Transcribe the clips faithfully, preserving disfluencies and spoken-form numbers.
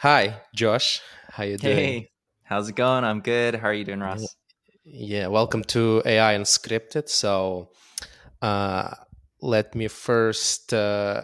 Hi, Josh. How you doing? Hey, how's it going? I'm good. How are you doing, Yeah, Ross? yeah, welcome to A I Unscripted. So, uh, let me first uh,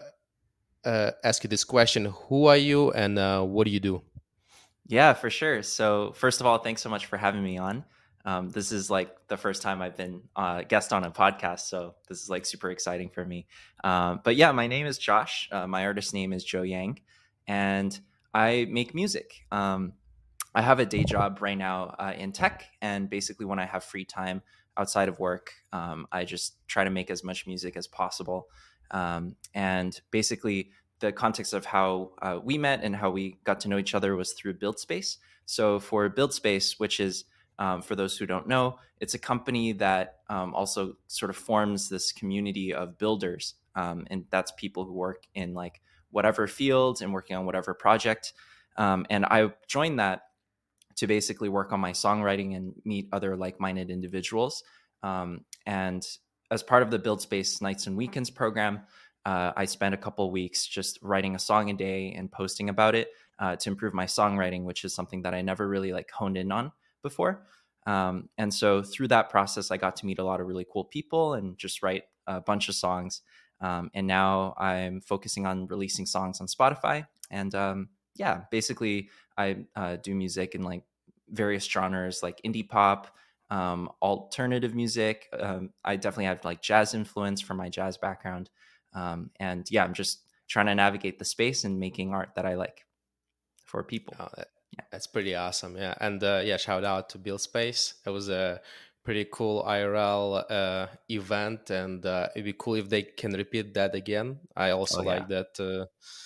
uh, ask you this question: Who are you, and uh, what do you do? Yeah, for sure. So, first of all, thanks so much for having me on. Um, this is like the first time I've been uh, guest on a podcast, so this is like super exciting for me. Um, but yeah, my name is Josh. Uh, my artist name is Joe Yang, and I make music. Um, I have a day job right now uh, in tech, and basically, when I have free time outside of work, um, I just try to make as much music as possible. Um, and basically, the context of how uh, we met and how we got to know each other was through BuildSpace. So, for BuildSpace, which is um, for those who don't know, it's a company that um, also sort of forms this community of builders, um, and that's people who work in like whatever field and working on whatever project. Um, and I joined that to basically work on my songwriting and meet other like-minded individuals. Um, and as part of the Build Space Nights and Weekends program, uh, I spent a couple of weeks just writing a song a day and posting about it uh, to improve my songwriting, which is something that I never really like honed in on before. Um, and so through that process, I got to meet a lot of really cool people and just write a bunch of songs. Um, and now I'm focusing on releasing songs on Spotify. And um, yeah, basically, I uh, do music in like various genres like indie pop, um, alternative music. Um, I definitely have like jazz influence from my jazz background. Um, and yeah, I'm just trying to navigate the space and making art that I like for people. Oh, that, Yeah. that's pretty awesome. Yeah, and uh, yeah, shout out to Bill Space. It was a pretty cool I R L uh, event, and uh, it'd be cool if they can repeat that again. I Oh, also yeah. like that uh,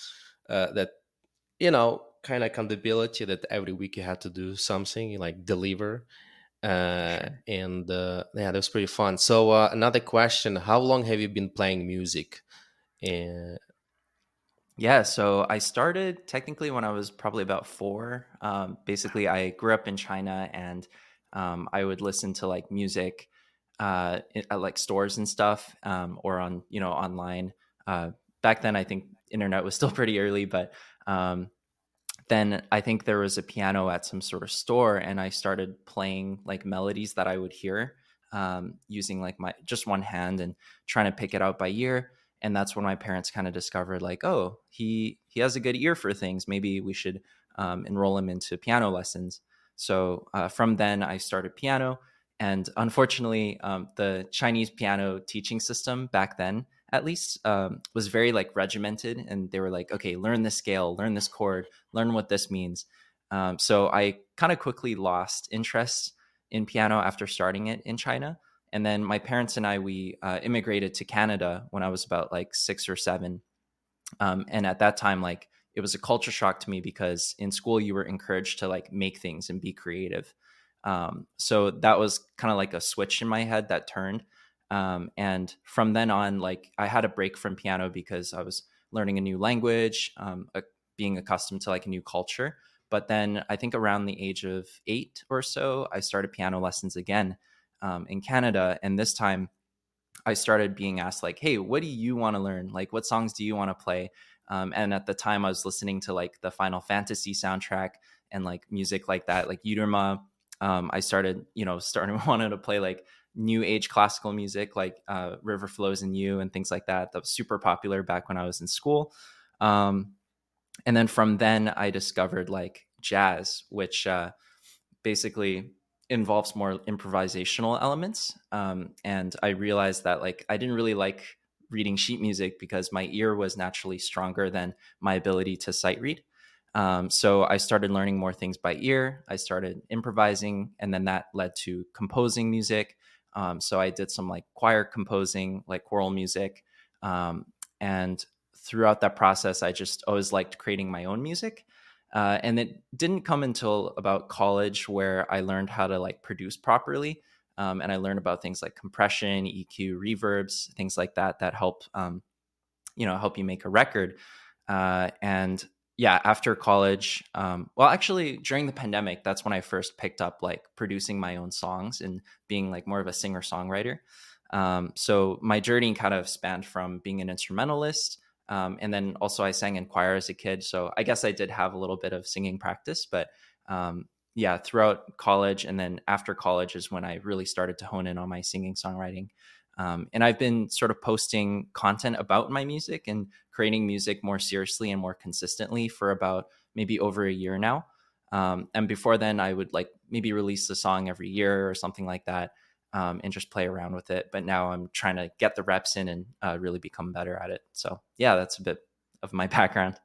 uh, that you know kind of accountability that every week you had to do something like deliver. For Uh, sure. and uh, yeah, that was pretty fun. So uh, another question: How long have you been playing music? And Yeah, so I started technically when I was probably about four. Um, basically, I grew up in China, and um, I would listen to like music uh, i- at like stores and stuff, um, or on you know online. Uh, Back then, I think internet was still pretty early, but um, then I think there was a piano at some sort of store, and I started playing like melodies that I would hear um, using like my just one hand and trying to pick it out by ear. And that's when my parents kind of discovered like, oh, he he has a good ear for things. Maybe we should um, enroll him into piano lessons. So uh, from then I started piano, and unfortunately, um, the Chinese piano teaching system back then at least um, was very like regimented, and they were like, okay, learn this scale, learn this chord, learn what this means. Um, so I kind of quickly lost interest in piano after starting it in China. And then my parents and I, we uh, immigrated to Canada when I was about like six or seven. Um, and at that time, like it was a culture shock to me because in school you were encouraged to like make things and be creative. Um, so that was kind of like a switch in my head that turned. Um, and from then on, like I had a break from piano because I was learning a new language, um, a, being accustomed to like a new culture. But then I think around the age of eight or so, I started piano lessons again um, in Canada. And this time I started being asked like, "Hey, what do you want to learn? Like, what songs do you want to play?" Um, and at the time, I was listening to like the Final Fantasy soundtrack and like music like that, like Yuderma. Um, I started, you know, starting wanting to play like new age classical music, like uh, River Flows in You and things like that. That was super popular back when I was in school. Um, and then from then, I discovered like jazz, which uh, basically involves more improvisational elements. Um, and I realized that like I didn't really like reading sheet music because my ear was naturally stronger than my ability to sight read. Um, so I started learning more things by ear. I started improvising, and then that led to composing music. Um, so I did some like choir composing, like choral music. Um, and throughout that process, I just always liked creating my own music. Uh, and it didn't come until about college where I learned how to like produce properly. Um, and I learned about things like compression, E Q, reverbs, things like that that help um, you know help you make a record. Uh, and yeah, after college, um, well, actually during the pandemic, that's when I first picked up like producing my own songs and being like more of a singer songwriter. Um, so my journey kind of spanned from being an instrumentalist Um, and then also I sang in choir as a kid. So I guess I did have a little bit of singing practice, but um, yeah, throughout college and then after college is when I really started to hone in on my singing songwriting. Um, and I've been sort of posting content about my music and creating music more seriously and more consistently for about maybe over a year now. Um, and before then, I would like maybe release a song every year or something like that, um, and just play around with it. But now I'm trying to get the reps in and uh, really become better at it. So yeah, that's a bit of my background.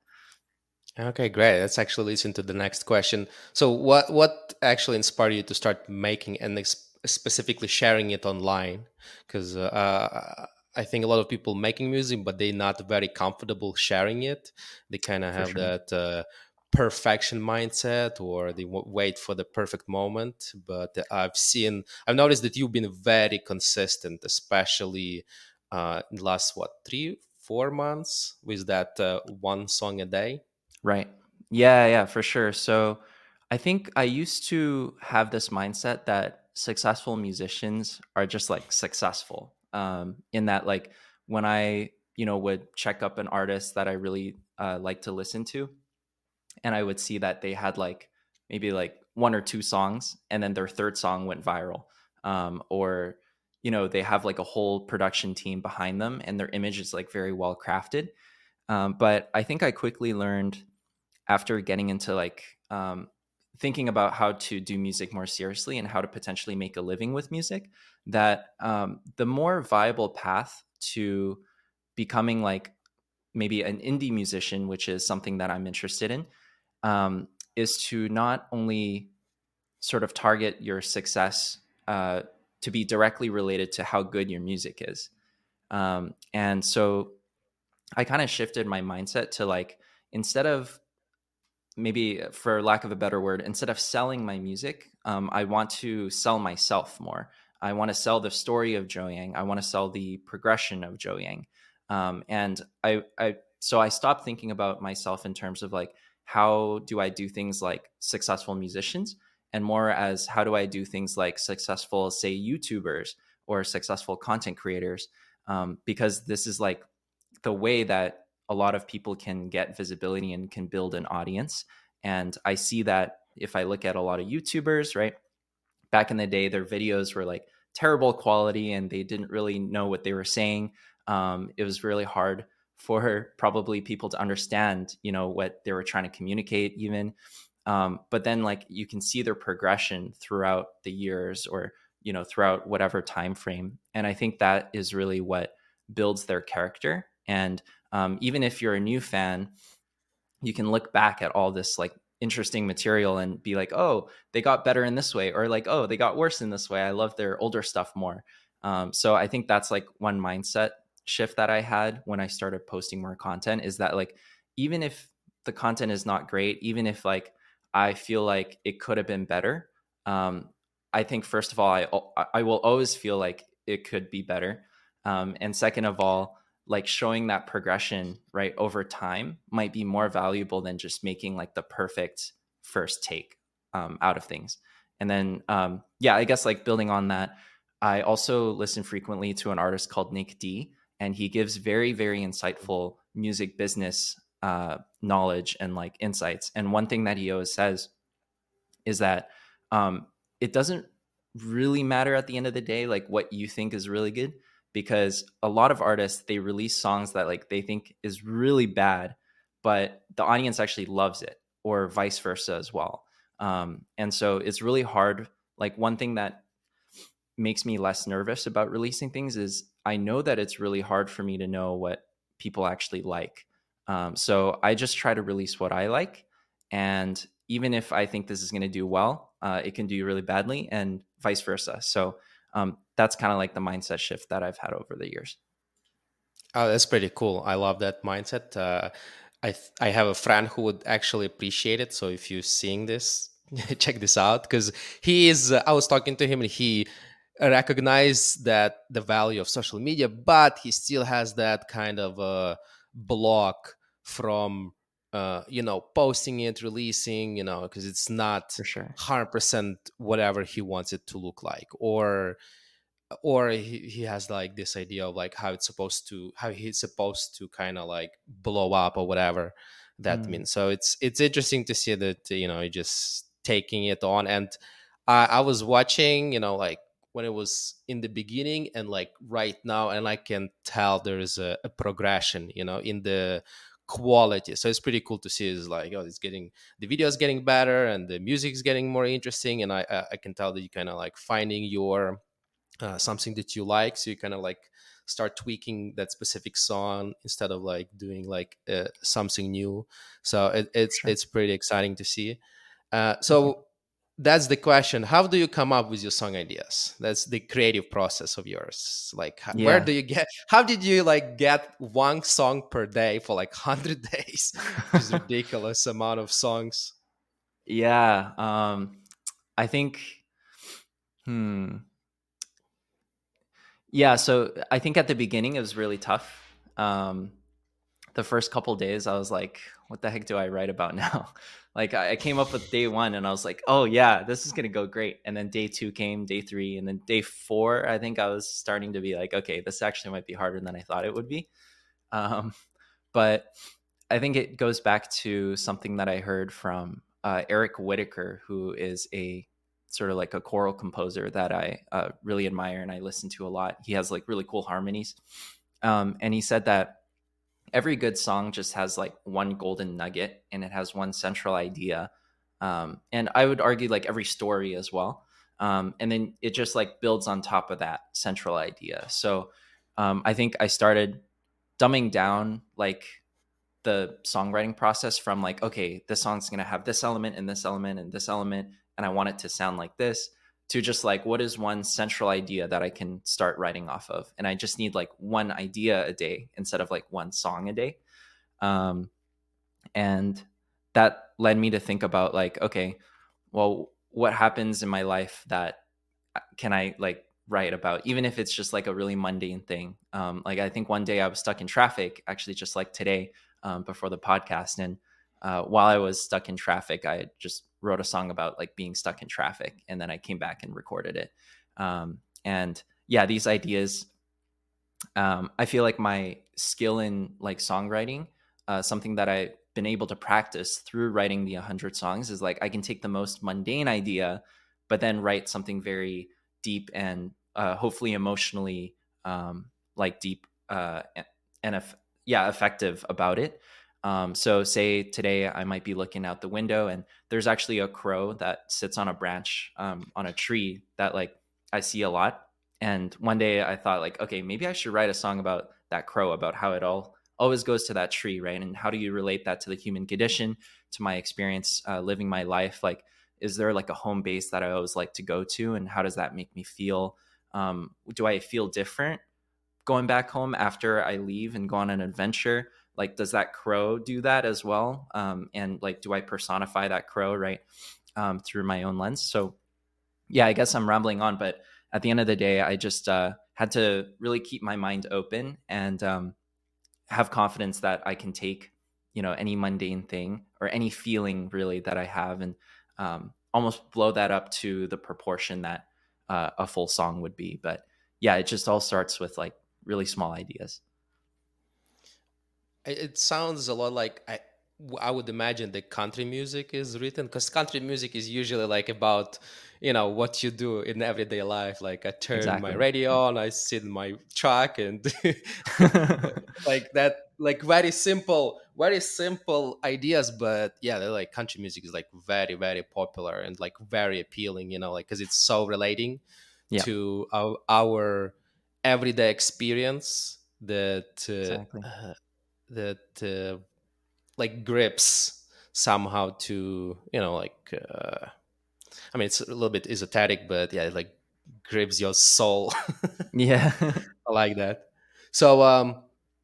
Okay, great. That's actually leads into the next question. So, what what actually inspired you to start making and ex- specifically sharing it online? Because uh, I think a lot of people making music, but they're not very comfortable sharing it. They kind of For have sure. that uh, perfection mindset, or they w- wait for the perfect moment. But I've seen, I've noticed that you've been very consistent, especially uh, in the last what three, four months with that uh, one song a day. Right. Yeah, yeah, for sure. So I think I used to have this mindset that successful musicians are just like successful. Um, in that, like, when I, you know, would check up an artist that I really uh, like to listen to, and I would see that they had like maybe like one or two songs, and then their third song went viral. Um, or, you know, they have like a whole production team behind them and their image is like very well crafted. Um, but I think I quickly learned after getting into like um, thinking about how to do music more seriously and how to potentially make a living with music, that um, the more viable path to becoming like maybe an indie musician, which is something that I'm interested in, um, is to not only sort of target your success uh, to be directly related to how good your music is. Um, and so I kind of shifted my mindset to like, instead of, maybe for lack of a better word, instead of selling my music, um, I want to sell myself more. I want to sell the story of Joe Yang. I want to sell the progression of Joe Yang. Um, and I, I, so I stopped thinking about myself in terms of like, how do I do things like successful musicians, and more as how do I do things like successful, say, YouTubers or successful content creators? Um, because this is like the way that a lot of people can get visibility and can build an audience. And I see that if I look at a lot of YouTubers, right? Back in the day, their videos were like terrible quality and they didn't really know what they were saying. Um, it was really hard for probably people to understand, you know, what they were trying to communicate even. Um, but then like you can see their progression throughout the years, or, you know, throughout whatever time frame. And I think that is really what builds their character. And um, even if you're a new fan, you can look back at all this like interesting material and be like, oh, they got better in this way, or like, oh, they got worse in this way. I love their older stuff more. Um, so I think that's like one mindset shift that I had when I started posting more content, is that like, even if the content is not great, even if like I feel like it could have been better, um, I think first of all, I I will always feel like it could be better, um, and second of all, like showing that progression right over time might be more valuable than just making like the perfect first take um, out of things. And then um, yeah, I guess like building on that, I also listen frequently to an artist called Nick D, and he gives very very insightful music business uh, knowledge and like insights. And one thing that he always says is that um, it doesn't really matter at the end of the day like what you think is really good, because a lot of artists, they release songs that like they think is really bad, but the audience actually loves it, or vice versa as well. Um, and so it's really hard. Like, one thing that makes me less nervous about releasing things is I know that it's really hard for me to know what people actually like. Um, so I just try to release what I like. And even if I think this is going to do well, uh, it can do really badly, and vice versa. So um, that's kind of like the mindset shift that I've had over the years. Oh, that's pretty cool. I love that mindset. Uh, I th- I have a friend who would actually appreciate it. So if you're seeing this, check this out, because he is. Uh, I was talking to him and he recognized that the value of social media, but he still has that kind of uh, block from uh, you know posting it, releasing, you know, because it's not For sure. one hundred percent whatever he wants it to look like, or or he, he has like this idea of like how it's supposed to, how he's supposed to kind of like blow up or whatever that Mm, means. So it's it's interesting to see that, you know, just taking it on. And I, I was watching, you know, like when it was in the beginning and like right now, and I can tell there's a, a progression, you know, in the quality. So it's pretty cool to see. Is like, oh, it's getting, the video is getting better and the music is getting more interesting, and I I I can tell that you kind of like finding your uh, something that you like, so you kind of like start tweaking that specific song instead of like doing like uh, something new. So it, it's sure. it's pretty exciting to see. uh, Thank you. so that's the question: how do you come up with your song ideas? That's the creative process of yours. Like, h- where Yeah. do you get, how did you like get one song per day for like one hundred days, which is ridiculous amount of songs? Yeah. Um, I think, hmm. Yeah. So I think at the beginning it was really tough. Um, the first couple days I was like, what the heck do I write about now? Like I I came up with day one and I was like, oh yeah, this is gonna go great. And then day two came, day three, and then day four, I think I was starting to be like, okay, this actually might be harder than I thought it would be. Um, but I think it goes back to something that I heard from uh, Eric Whitaker, who is a sort of like a choral composer that I uh, really admire and I listen to a lot. He has like really cool harmonies. Um, and he said that every good song just has like one golden nugget and it has one central idea. Um, and I would argue like every story as well. Um, and then it just like builds on top of that central idea. So um, I think I started dumbing down like the songwriting process from like, okay, this song's going to have this element and this element and this element, and I want it to sound like this, to just like, what is one central idea that I can start writing off of? And I just need like one idea a day instead of like one song a day. Um, and that led me to think about like, okay, well, what happens in my life that uh, can I like write about, even if it's just like a really mundane thing. Um, like I think one day I was stuck in traffic, actually, just like today, um, before the podcast, and uh, while I was stuck in traffic, I just wrote a song about like being stuck in traffic, and then I came back and recorded it. Um, and yeah, these ideas. Um, I feel like my skill in like songwriting, uh, something that I've been able to practice through writing the one hundred songs, is like I can take the most mundane idea, but then write something very deep and uh, hopefully emotionally um, like deep uh, and eff- yeah, effective about it. Um, so, say today I might be looking out the window and there's actually a crow that sits on a branch um, on a tree that like I see a lot. And one day I thought like, okay, maybe I should write a song about that crow, about how it all always goes to that tree, right? And how do you relate that to the human condition, to my experience uh, living my life? Like, is there like a home base that I always like to go to, and how does that make me feel? Um, do I feel different going back home after I leave and go on an adventure? Like, does that crow do that as well? Um, and like, do I personify that crow, right, um, through my own lens? So yeah, I guess I'm rambling on, but at the end of the day, I just uh, had to really keep my mind open and um, have confidence that I can take, you know, any mundane thing or any feeling really that I have, and um, almost blow that up to the proportion that uh, a full song would be. But yeah, it just all starts with like really small ideas. It it sounds a lot like I, w- I would imagine the country music is written, because country music is usually like about, you know, what you do in everyday life. Like I turn my Exactly. radio Yeah. on, I sit in my truck, and like that, like very simple, very simple ideas. But yeah, they're like country music is like very, very popular and like very appealing, you know, like because it's so relating Yeah. to our, our everyday experience that. Exactly. Uh, that uh, like grips somehow to, you know, like uh, I mean it's a little bit esoteric, but yeah, it like grips your soul. Yeah. I like that. So um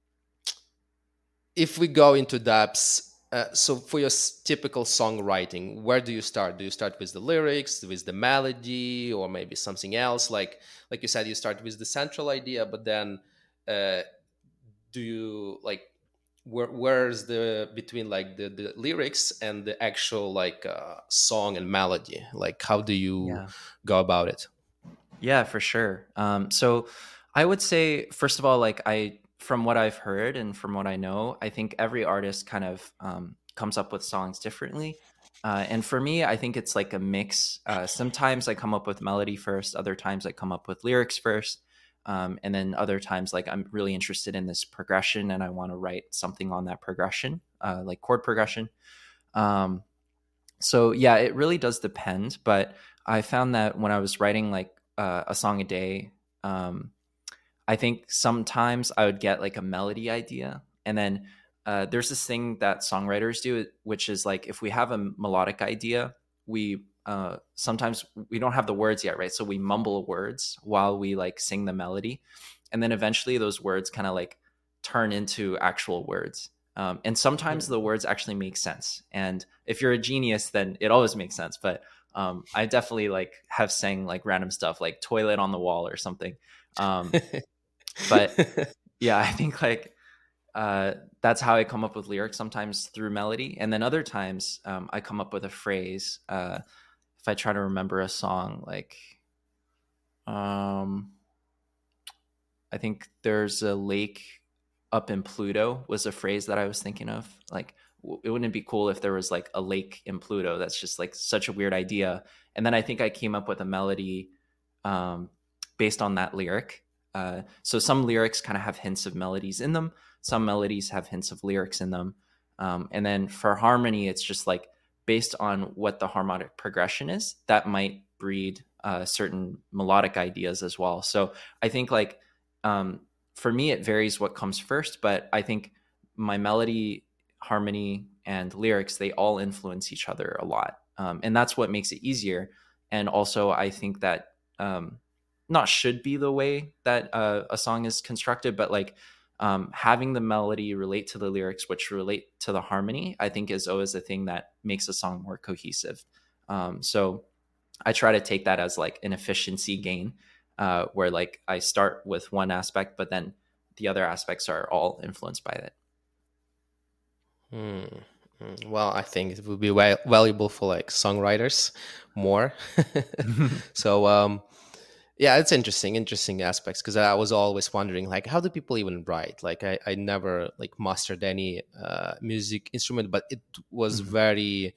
if we go into depths, uh, so for your s- typical songwriting, where do you start? Do you start with the lyrics, with the melody, or maybe something else? Like like you said, you start with the central idea, but then uh, do you like, where where's the between like the, the lyrics and the actual like uh, song and melody? Like how do you Yeah. go about it? Yeah, for sure. Um, so I would say, first of all, like I, from what I've heard and from what I know, I think every artist kind of um, comes up with songs differently. Uh, and for me, I think it's like a mix. Uh, sometimes I come up with melody first, other times I come up with lyrics first. Um, and then other times, like I'm really interested in this progression and I want to write something on that progression, uh, like chord progression. Um, so yeah, it really does depend. But I found that when I was writing like uh, a song a day, um, I think sometimes I would get like a melody idea, and then uh, there's this thing that songwriters do, which is like if we have a melodic idea, we uh, sometimes we don't have the words yet, right? So we mumble words while we like sing the melody, and then eventually those words kind of like turn into actual words. Um, and sometimes the words actually make sense. And if you're a genius, then it always makes sense. But um, I definitely like have sang like random stuff like toilet on the wall or something. Um, but yeah, I think like uh, that's how I come up with lyrics sometimes through melody. And then other times um, I come up with a phrase. Uh, if I try to remember a song, like, um, I think there's a lake up in Pluto was a phrase that I was thinking of. Like, w- it wouldn't it be cool if there was like a lake in Pluto? That's just like such a weird idea. And then I think I came up with a melody um, based on that lyric. Uh, so some lyrics kind of have hints of melodies in them. Some melodies have hints of lyrics in them. Um, and then for harmony, it's just like based on what the harmonic progression is, that might breed uh, certain melodic ideas as well. So I think like um, for me, it varies what comes first, but I think my melody, harmony, and lyrics, they all influence each other a lot. Um, and that's what makes it easier. And also, I think that um, not should be the way that uh, a song is constructed, but like um, having the melody relate to the lyrics, which relate to the harmony, I think is always the thing that makes a song more cohesive. Um, so I try to take that as like an efficiency gain, uh, where like I start with one aspect, but then the other aspects are all influenced by it. Hmm. Mm, well, I think it would be val- valuable for like songwriters more. So, um, yeah, it's interesting, interesting aspects because I was always wondering, like, how do people even write? Like, I, I never like mastered any uh, music instrument, but it was Mhm. very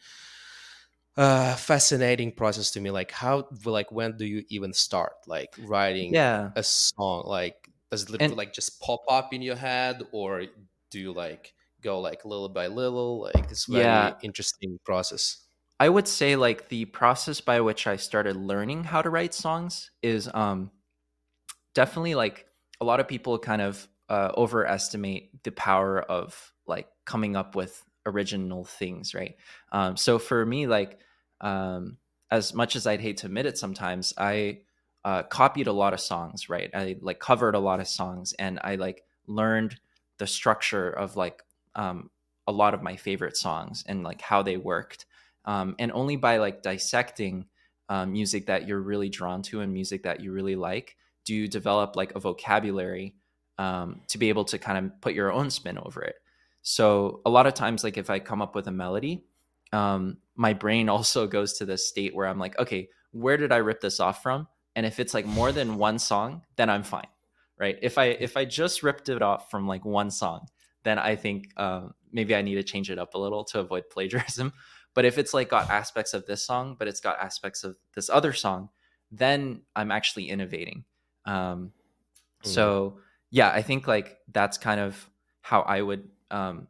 uh, fascinating process to me. Like, how, like, when do you even start like writing Yeah, a song? Like, does it literally and like just pop up in your head, or do you like go like little by little? Like, it's yeah, very interesting process. I would say like the process by which I started learning how to write songs is um, definitely like a lot of people kind of uh, overestimate the power of like coming up with original things, right? Um, so for me, like um, as much as I'd hate to admit it, sometimes I uh, copied a lot of songs, right? I like covered a lot of songs, and I like learned the structure of like um, a lot of my favorite songs and like how they worked. Um, and only by like dissecting uh, music that you're really drawn to and music that you really like do you develop like a vocabulary um, to be able to kind of put your own spin over it. So a lot of times, like if I come up with a melody, um, my brain also goes to this state where I'm like, okay, where did I rip this off from? And if it's like more than one song, then I'm fine, right? If I if I just ripped it off from like one song, then I think um, maybe I need to change it up a little to avoid plagiarism. But if it's like got aspects of this song, but it's got aspects of this other song, then I'm actually innovating. Um, Mm. so yeah, I think like that's kind of how I would um,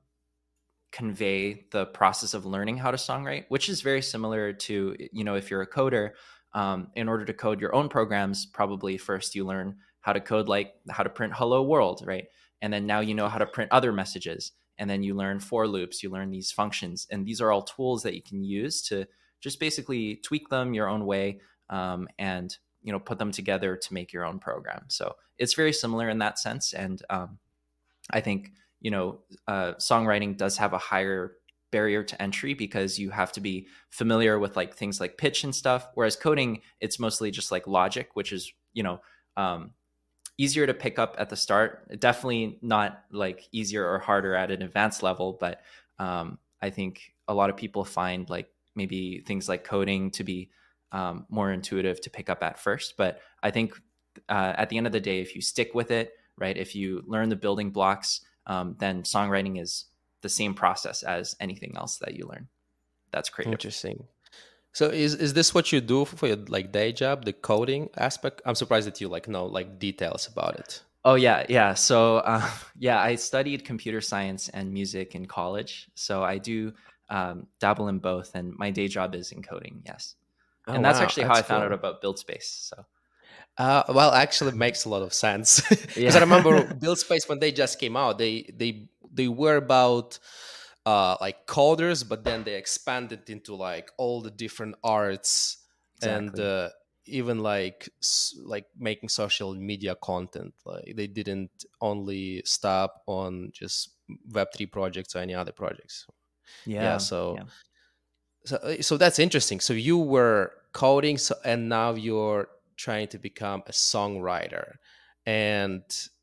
convey the process of learning how to songwrite, which is very similar to, you know, if you're a coder, um, in order to code your own programs, probably first you learn how to code like how to print hello world, right? And then now you know how to print other messages. And then you learn for loops, you learn these functions. And these are all tools that you can use to just basically tweak them your own way um, and, you know, put them together to make your own program. So it's very similar in that sense. And um, I think you know uh, songwriting does have a higher barrier to entry because you have to be familiar with like things like pitch and stuff. Whereas coding, it's mostly just like logic, which is you know um, easier to pick up at the start. Definitely not like easier or harder at an advanced level, but um, I think a lot of people find like maybe things like coding to be um, more intuitive to pick up at first. But I think uh, at the end of the day, if you stick with it, right, if you learn the building blocks, um, then songwriting is the same process as anything else that you learn that's creative. Interesting. So is is this what you do for your like day job, the coding aspect? I'm surprised that you like know like details about it. Oh yeah, yeah. So uh, yeah, I studied computer science and music in college. So I do um, dabble in both, and my day job is in coding. Yes, Oh and that's wow, actually how that's I found out cool. about BuildSpace. So Uh, well, actually, it makes a lot of sense because I yeah, remember Build Space when they just came out. They they they were about uh, like coders, but then they expanded into like all the different arts and exactly. uh, even like s- like making social media content. Like they didn't only stop on just Web three projects or any other projects. Yeah, Yeah, so yeah. so uh, so that's interesting. So you were coding, so and now you're trying to become a songwriter, and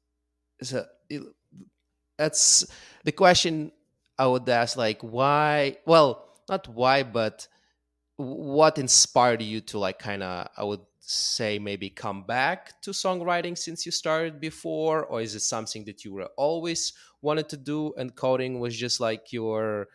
so it, that's the question I would ask. Like, why? Well, not why, but what inspired you to like kind of, I would say, maybe come back to songwriting since you started before, or is it something that you were always wanted to do and coding was just like your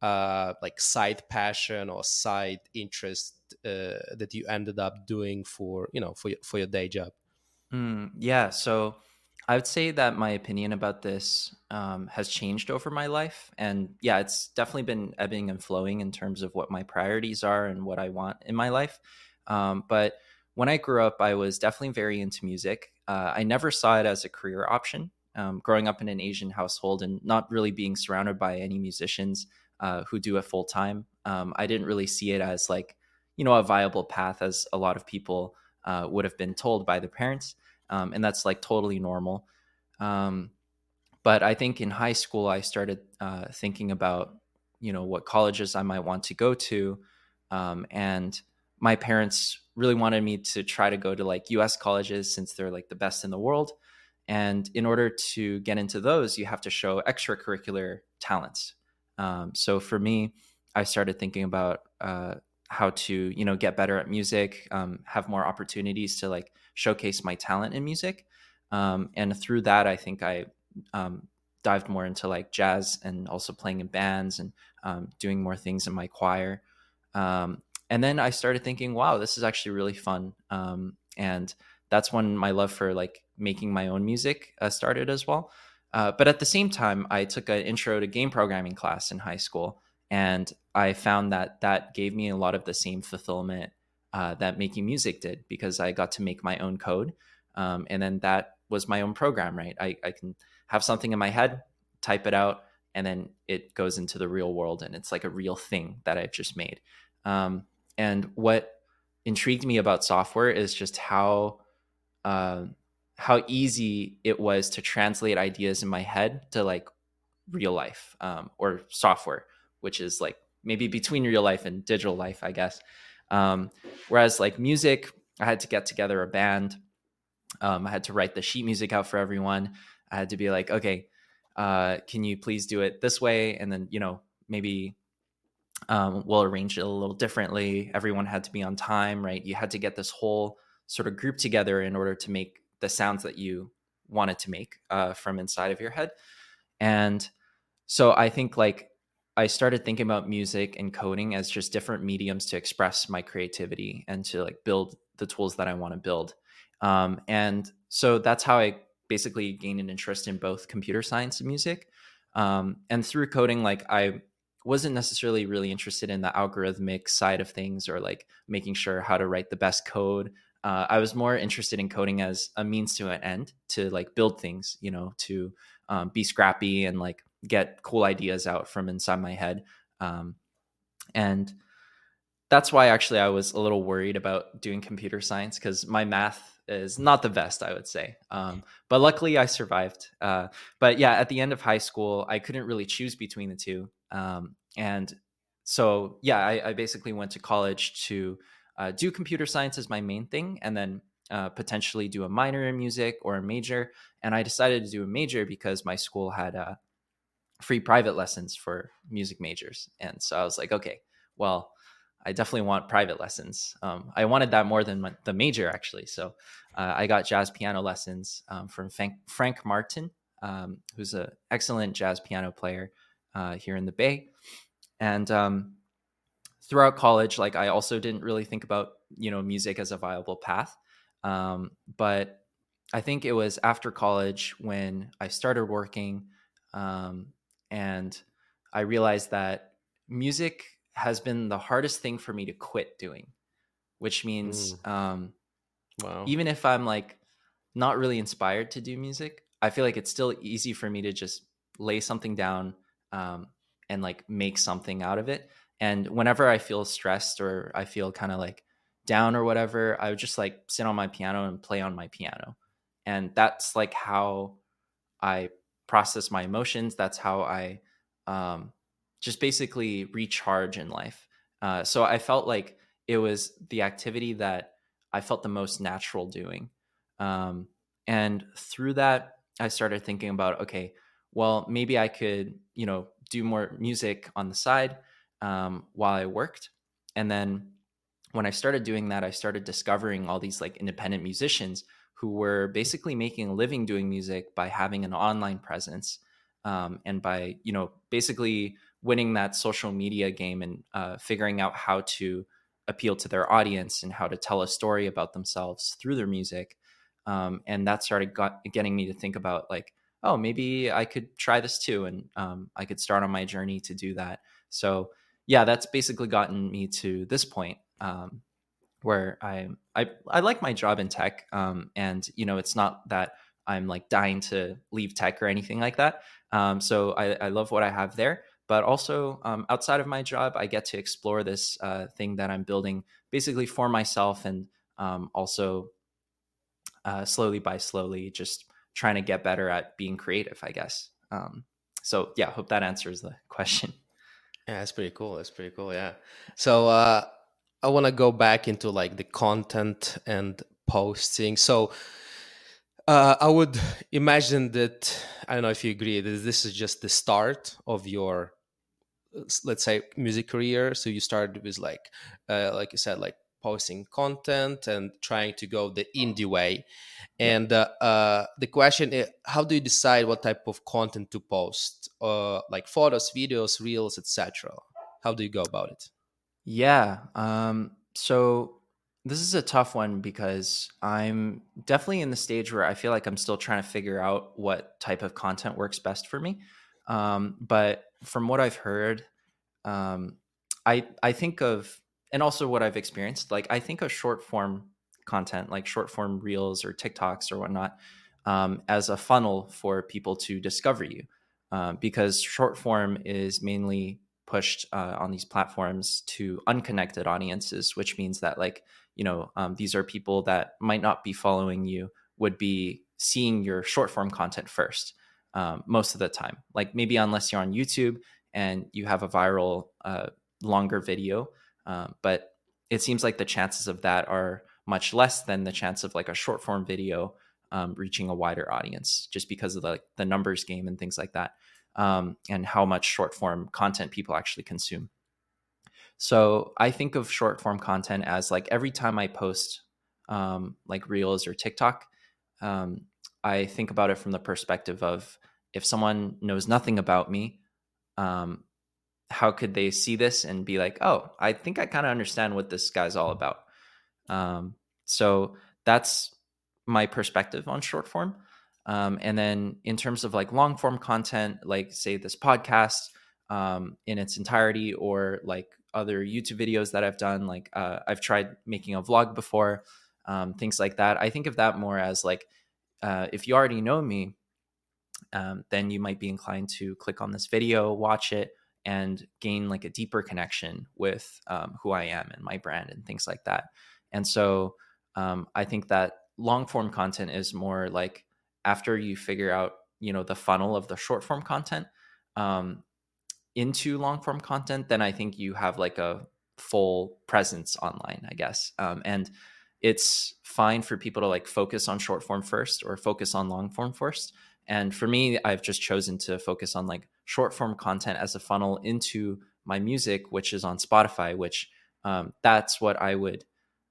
uh like side passion or side interest uh, that you ended up doing for you know for your, for your day job? Mm, yeah. So I would say that my opinion about this um, has changed over my life. And yeah, it's definitely been ebbing and flowing in terms of what my priorities are and what I want in my life. Um, but when I grew up, I was definitely very into music. Uh, I never saw it as a career option. Um, growing up in an Asian household and not really being surrounded by any musicians uh, who do it full time, um, I didn't really see it as like, you know, a viable path as a lot of people uh, would have been told by their parents, um, and that's like totally normal. Um, but I think in high school I started uh, thinking about you know what colleges I might want to go to, um, and my parents really wanted me to try to go to like U S colleges since they're like the best in the world. And in order to get into those, you have to show extracurricular talents. Um, so for me, I started thinking about uh, how to you know get better at music, um, have more opportunities to like showcase my talent in music, um, and through that, I think I um, dived more into like jazz and also playing in bands and um, doing more things in my choir. Um, and then I started thinking, wow, this is actually really fun. Um, and that's when my love for like making my own music uh, started as well. Uh, but at the same time, I took an intro to game programming class in high school, and I found that that gave me a lot of the same fulfillment uh, that making music did, because I got to make my own code. Um, and then that was my own program, right? I, I can have something in my head, type it out, and then it goes into the real world and it's like a real thing that I've just made. Um, and what intrigued me about software is just how uh, how easy it was to translate ideas in my head to like real life, um, or software, which is like maybe between real life and digital life, I guess. Um, whereas like music, I had to get together a band. Um, I had to write the sheet music out for everyone. I had to be like, okay, uh, can you please do it this way? And then, you know, maybe um, we'll arrange it a little differently. Everyone had to be on time, right? You had to get this whole sort of group together in order to make the sounds that you wanted to make uh, from inside of your head. And so I think like I started thinking about music and coding as just different mediums to express my creativity and to like build the tools that I want to build. Um, and so that's how I basically gained an interest in both computer science and music. Um, and through coding, like I wasn't necessarily really interested in the algorithmic side of things or like making sure how to write the best code. Uh, I was more interested in coding as a means to an end to like build things, you know, to um, be scrappy and like get cool ideas out from inside my head. Um, and that's why actually I was a little worried about doing computer science, because my math is not the best, I would say. Um, but luckily I survived. Uh, but yeah, at the end of high school, I couldn't really choose between the two. Um, and so, yeah, I, I basically went to college to uh, do computer science as my main thing, and then uh, potentially do a minor in music or a major. And I decided to do a major because my school had uh, free private lessons for music majors. And so I was like, okay, well, I definitely want private lessons. Um, I wanted that more than my, the major actually. So uh, I got jazz piano lessons um, from Frank, Frank Martin, um, who's an excellent jazz piano player uh, here in the Bay. And um, throughout college, like I also didn't really think about, you know, music as a viable path. Um, but I think it was after college when I started working, um, and I realized that music has been the hardest thing for me to quit doing, which means Mm, um, wow. even if I'm like not really inspired to do music, I feel like it's still easy for me to just lay something down um, and like make something out of it. And whenever I feel stressed or I feel kind of like down or whatever, I would just like sit on my piano and play on my piano. And that's like how I process my emotions. That's how I um, just basically recharge in life. Uh, so I felt like it was the activity that I felt the most natural doing. Um, and through that, I started thinking about, okay, well, maybe I could, you know, do more music on the side um, while I worked. And then when I started doing that, I started discovering all these like independent musicians who were basically making a living doing music by having an online presence um, and by, you know, basically winning that social media game and uh, figuring out how to appeal to their audience and how to tell a story about themselves through their music. Um, and that started got, getting me to think about like, oh, maybe I could try this too. And um, I could start on my journey to do that. So yeah, that's basically gotten me to this point. Um, where I I I like my job in tech, um, and you know it's not that I'm like dying to leave tech or anything like that. Um, so I, I love what I have there, but also um, outside of my job, I get to explore this uh, thing that I'm building basically for myself, and um, also uh, slowly by slowly, just trying to get better at being creative, I guess. Um, so yeah, hope that answers the question. Yeah, that's pretty cool. That's pretty cool. Yeah. So uh, I want to go back into like the content and posting. So uh, I would imagine that I don't know if you agree that this is just the start of your s- let's say music career. So you started with like uh, like you said, like posting content and trying to go the indie way. Yeah. And uh, uh, the question is, how do you decide what type of content to post, uh, like photos, videos, reels, etc.? How do you go about it? Yeah. Um, so this is a tough one because I'm definitely in the stage where I feel like I'm still trying to figure out what type of content works best for me. Um, but from what I've heard, um, I I think of and also what I've experienced, like I think of short form content, like short form reels or TikToks or whatnot, um, as a funnel for people to discover you, um, because short form is mainly pushed uh, on these platforms to unconnected audiences, which means that like you know um, these are people that might not be following you, would be seeing your short form content first um, most of the time. Like maybe unless you're on YouTube and you have a viral uh, longer video, um, but it seems like the chances of that are much less than the chance of like a short form video um, reaching a wider audience, just because of the the numbers game and things like that, um, and how much short form content people actually consume. So I think of short form content as like every time I post um, like reels or TikTok, um, I think about it from the perspective of if someone knows nothing about me, um, how could they see this and be like, oh, I think I kind of understand what this guy's all about. Um, so that's my perspective on short form. Um, and then in terms of like long form content, like say this podcast um, in its entirety, or like other YouTube videos that I've done, like uh, I've tried making a vlog before, um, things like that. I think of that more as like uh, if you already know me, um, then you might be inclined to click on this video, watch it, and gain like a deeper connection with um, who I am and my brand and things like that. And so um, I think that long form content is more like after you figure out, you know, the funnel of the short form content um, into long form content, then I think you have like a full presence online, I guess. Um, and it's fine for people to like focus on short form first or focus on long form first. And for me, I've just chosen to focus on like short form content as a funnel into my music, which is on Spotify, which Um, that's what I would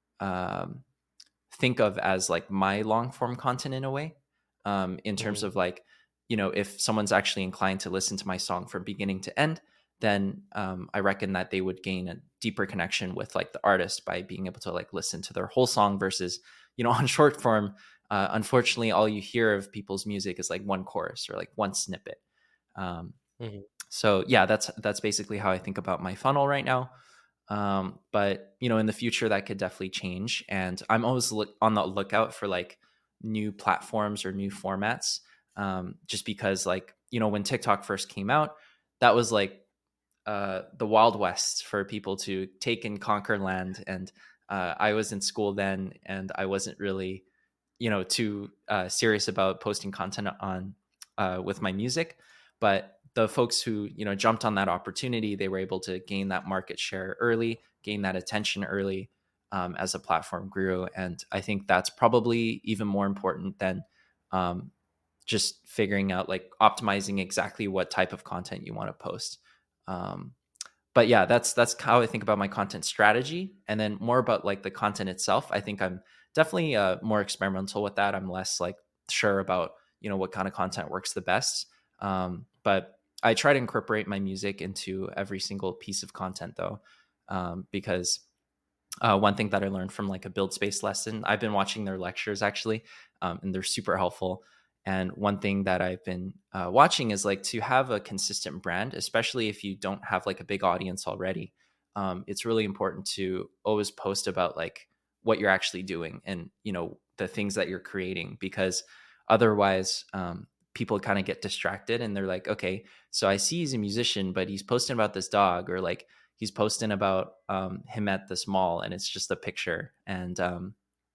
um, think of as like my long form content in a way, um, in terms Mm-hmm. of like, you know, if someone's actually inclined to listen to my song from beginning to end, then um, I reckon that they would gain a deeper connection with like the artist by being able to like listen to their whole song versus, you know, on short form. Uh, unfortunately, all you hear of people's music is like one chorus or like one snippet. Um, Mm-hmm. so yeah, that's that's basically how I think about my funnel right now. Um, but you know, in the future, that could definitely change, and I'm always look on the lookout for like new platforms or new formats. Um, just because, like, you know, when TikTok first came out, that was like uh, the Wild West for people to take and conquer land. And uh, I was in school then, and I wasn't really, you know, too uh, serious about posting content on uh, with my music. But the folks who, you know, jumped on that opportunity, they were able to gain that market share early, gain that attention early, um, as a platform grew. And I think that's probably even more important than um, just figuring out like optimizing exactly what type of content you want to post. Um, but yeah, that's that's how I think about my content strategy, and then more about like the content itself. I think I'm definitely uh, more experimental with that. I'm less like sure about, you know, what kind of content works the best. Um, but I try to incorporate my music into every single piece of content though, um, because uh, one thing that I learned from like a build space lesson, I've been watching their lectures actually, um, and they're super helpful. And one thing that I've been uh, watching is like to have a consistent brand, especially if you don't have like a big audience already. Um, it's really important to always post about like what you're actually doing and, you know, the things that you're creating, because otherwise, um, people kind of get distracted and they're like, okay, so I see he's a musician, but he's posting about this dog, or like he's posting about um, him at this mall, and it's just a picture. And um,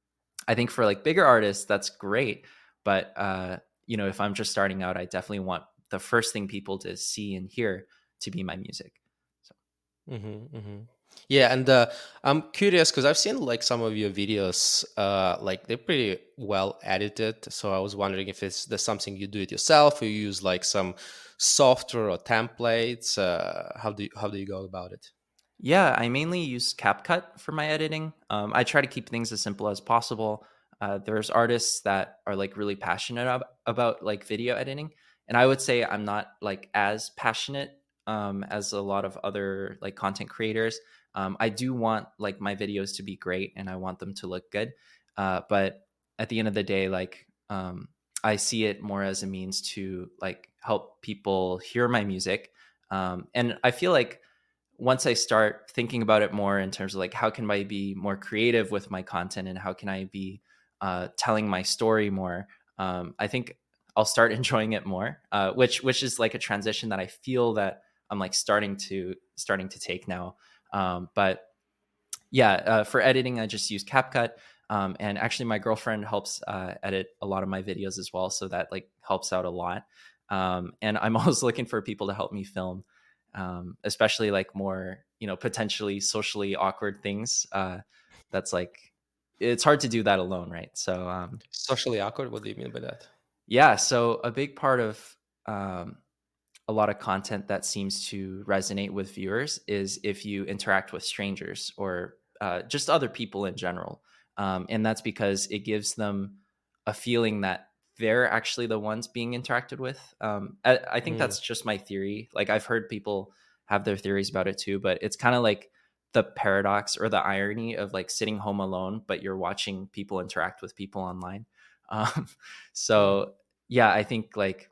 I think for like bigger artists, that's great. But uh, you know, if I'm just starting out, I definitely want the first thing people to see and hear to be my music. So Mm-hmm, mm-hmm. Yeah, and uh, I'm curious because I've seen like some of your videos, uh, like they're pretty well edited. So I was wondering if it's there's something you do it yourself, or you use like some software or templates. Uh, how do you, how do you go about it? yeah, I mainly use CapCut for my editing. Um, I try to keep things as simple as possible. Uh, there's artists that are like really passionate ab- about like video editing, and I would say I'm not like as passionate um, as a lot of other like content creators. Um, I do want like my videos to be great, and I want them to look good. Uh, but at the end of the day, like um, I see it more as a means to like help people hear my music, um, and I feel like once I start thinking about it more in terms of like how can I be more creative with my content and how can I be uh, telling my story more, um, I think I'll start enjoying it more. Uh, which which is like a transition that I feel that I'm like starting to starting to take now. Um, but yeah, uh, for editing, I just use CapCut. Um, and actually, my girlfriend helps uh, edit a lot of my videos as well, so that like helps out a lot. Um, and I'm always looking for people to help me film, um, especially like more, you know, potentially socially awkward things. Uh, that's like it's hard to do that alone, right? So um, Socially awkward? What do you mean by that? yeah, so a big part of um, a lot of content that seems to resonate with viewers is if you interact with strangers or uh, just other people in general. Um, and that's because it gives them a feeling that they're actually the ones being interacted with. Um, I, I think Mm, that's just my theory. Like I've heard people have their theories about it too, but it's kind of like the paradox or the irony of like sitting home alone, but you're watching people interact with people online. Um, mm, so yeah, I think like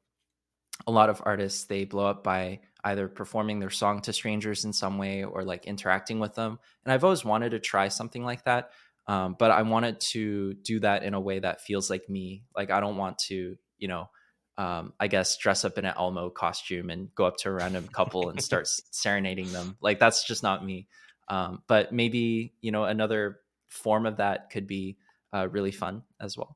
a lot of artists, they blow up by either performing their song to strangers in some way or like interacting with them, and I've always wanted to try something like that, um, but I wanted to do that in a way that feels like me. Like I don't want to, you know, um, I guess dress up in an Elmo costume and go up to a random couple and start serenading them. Like that's just not me. Um, but maybe, you know, another form of that could be uh, really fun as well.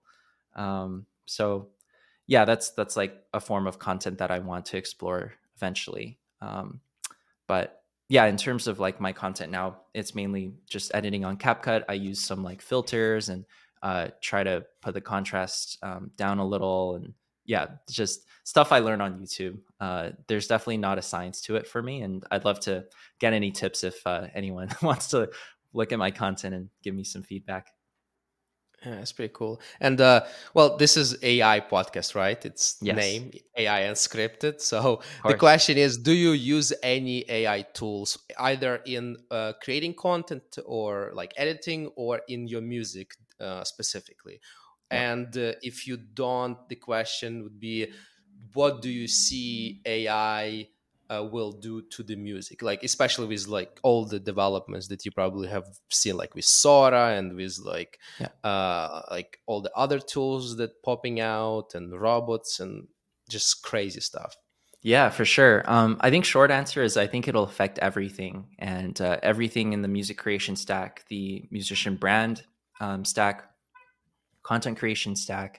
Um, so yeah, that's that's like a form of content that I want to explore eventually. Um, but yeah, in terms of like my content now, it's mainly just editing on CapCut. I use some like filters and uh, try to put the contrast um, down a little, and yeah, just stuff I learned on YouTube. Uh, there's definitely not a science to it for me, and I'd love to get any tips if uh, anyone wants to look at my content and give me some feedback. Yeah, that's pretty cool. And uh, well, this is A I podcast, right? It's Yes, name A I Unscripted. So of the course. question is, do you use any A I tools either in uh, creating content or like editing or in your music uh, specifically? Yeah. And uh, if you don't, the question would be, what do you see A I uh, will do to the music, like especially with like all the developments that you probably have seen, like with Sora and with like Yeah. uh like all the other tools that popping out and robots and just crazy stuff. Yeah, for sure. Um, I think short answer is I think it'll affect everything and uh, everything in the music creation stack, the musician brand um, stack, content creation stack.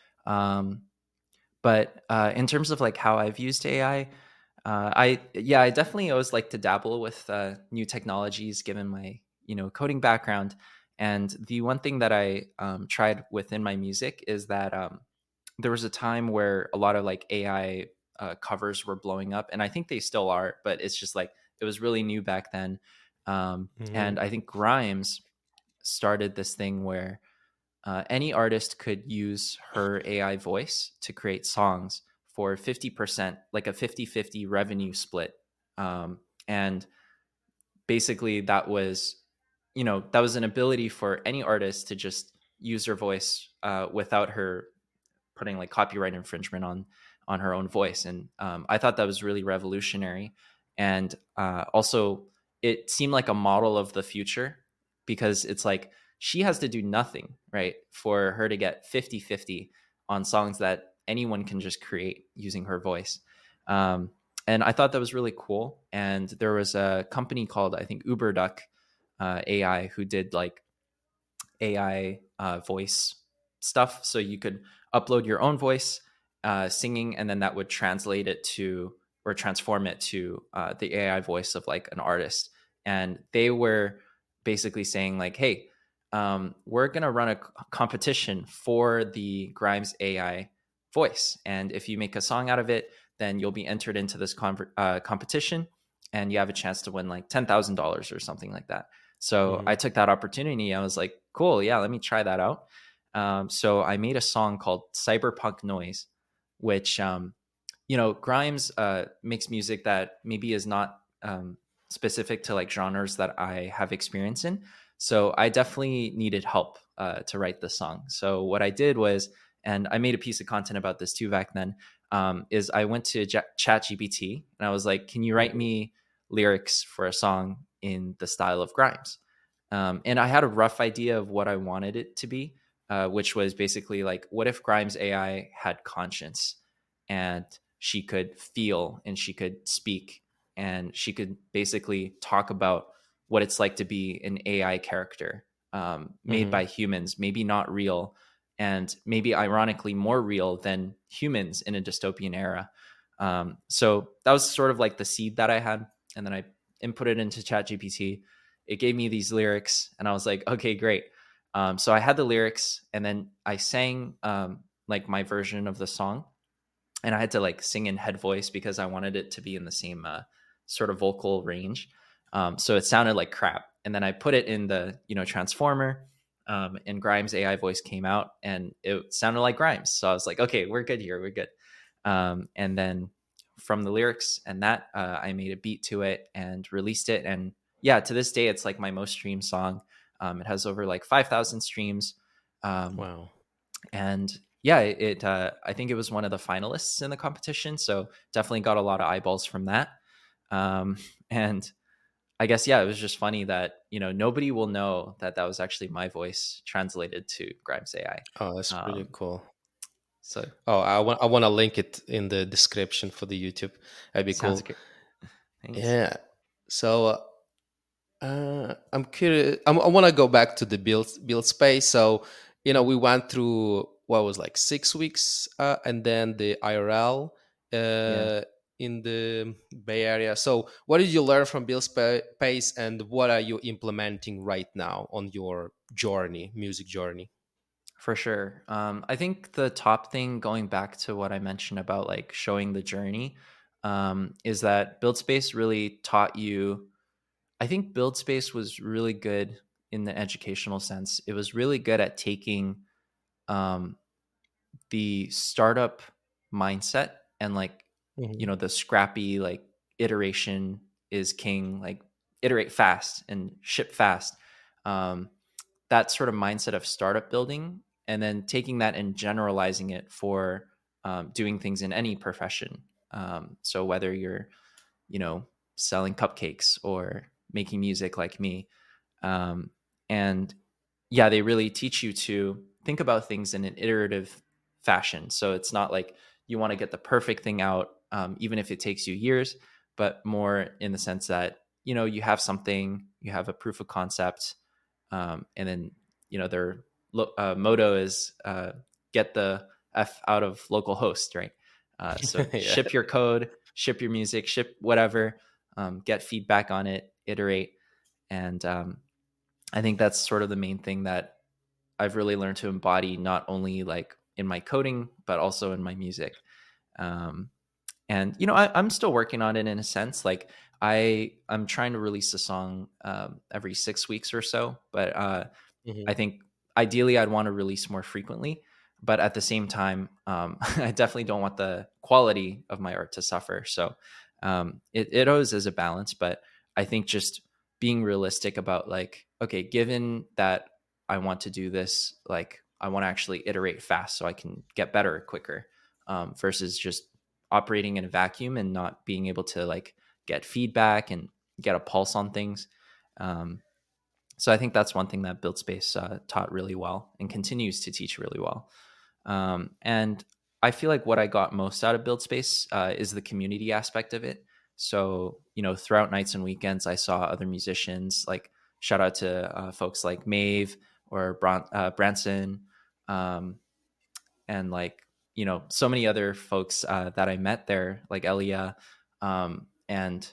Um, but uh, in terms of like how I've used A I, uh, I yeah, I definitely always like to dabble with uh, new technologies, given my you know coding background. And the one thing that I um, tried within my music is that um, there was a time where a lot of like A I uh, covers were blowing up, and I think they still are, but it's just like it was really new back then. Um, Hmm. and I think Grimes started this thing where uh, any artist could use her A I voice to create songs for fifty percent, like a fifty-fifty revenue split. Um, and basically that was, you know, that was an ability for any artist to just use her voice uh, without her putting like copyright infringement on on her own voice. And um, I thought that was really revolutionary. And uh, also, it seemed like a model of the future because it's like she has to do nothing, right, for her to get fifty-fifty on songs that anyone can just create using her voice. Um, and I thought that was really cool. And there was a company called, I think, UberDuck uh, A I who did like A I uh, voice stuff. So you could upload your own voice uh, singing, and then that would translate it to or transform it to uh, the A I voice of like an artist. And they were basically saying like, "Hey, um, we're gonna run a c- competition for the Grimes A I voice, and if you make a song out of it, then you'll be entered into this con- uh, competition, and you have a chance to win like ten thousand dollars or something like that." So Hmm. I took that opportunity. I was like, cool, yeah, let me try that out. Um, so I made a song called Cyberpunk Noise, which, um, you know, Grimes uh, makes music that maybe is not um, specific to like genres that I have experience in. So I definitely needed help uh, to write the song. So what I did was, and I made a piece of content about this too back then, um, is I went to J- ChatGPT and I was like, can you write me lyrics for a song in the style of Grimes? Um, and I had a rough idea of what I wanted it to be, uh, which was basically like, what if Grimes A I had conscience and she could feel and she could speak and she could basically talk about what it's like to be an A I character um, made Hmm. by humans, maybe not real, and maybe ironically more real than humans in a dystopian era. Um, so that was sort of like the seed that I had. And then I input it into ChatGPT. It gave me these lyrics, and I was like, okay, great. Um, so I had the lyrics, and then I sang um, like my version of the song, and I had to like sing in head voice because I wanted it to be in the same uh, sort of vocal range. Um, so it sounded like crap. And then I put it in the you know transformer, um, and Grimes A I voice came out, and it sounded like Grimes. So I was like, okay, we're good here, we're good. Um, and then from the lyrics and that, uh, I made a beat to it and released it. And yeah, to this day, it's like my most streamed song. Um, it has over like five thousand streams. Um, Wow. and yeah, it, it uh, I think it was one of the finalists in the competition. So definitely got a lot of eyeballs from that. Um, and I guess, yeah, it was just funny that, you know, nobody will know that that was actually my voice translated to Grimes A I. Oh, that's pretty Um, cool. so Oh, I want I want to link it in the description for the YouTube. That'd be sounds cool. good. Thanks. Yeah. So uh, Uh, I'm curious. I'm, I want to go back to the build build space. So, you know, Yeah. we went through what was like six weeks, uh, and then the I R L Yeah. uh, in the Bay Area. So, what did you learn from build spa- space, and what are you implementing right now on your journey, music journey? For sure. Um, I think the top thing, going back to what I mentioned about like showing the journey, um, is that Build Space really taught you. I think BuildSpace was really good in the educational sense. It was really good at taking um, the startup mindset and like, you Mhm. know, the scrappy, like iteration is king, like iterate fast and ship fast. Um, that sort of mindset of startup building, and then taking that and generalizing it for um, doing things in any profession. Um, so whether you're, you know, selling cupcakes or making music like me, um, and yeah, they really teach you to think about things in an iterative fashion. So it's not like you want to get the perfect thing out, um, even if it takes you years, but more in the sense that, you know, you have something, you have a proof of concept, um, and then, you know, their lo- uh, motto is uh, get the F out of local host, right? Uh, so Yeah. ship your code, ship your music, ship whatever, um, get feedback on it, iterate. And um, I think that's sort of the main thing that I've really learned to embody, not only like in my coding, but also in my music. Um, and you know, I, I'm still working on it in a sense. Like I, I'm trying to release a song um, every six weeks or so. But uh, I Mhm. think ideally, I'd want to release more frequently. But at the same time, um, I definitely don't want the quality of my art to suffer. So um, it, it always is a balance. But I think just being realistic about like, okay, given that I want to do this, like I want to actually iterate fast so I can get better quicker, um, versus just operating in a vacuum and not being able to like get feedback and get a pulse on things. Um, so I think that's one thing that BuildSpace uh, taught really well and continues to teach really well. Um, and I feel like what I got most out of BuildSpace uh, is the community aspect of it. So, you know, throughout nights and weekends, I saw other musicians, like shout out to uh, folks like Maeve or Bron- uh, Branson, um, and like, you know, so many other folks uh, that I met there, like Elia. Um, and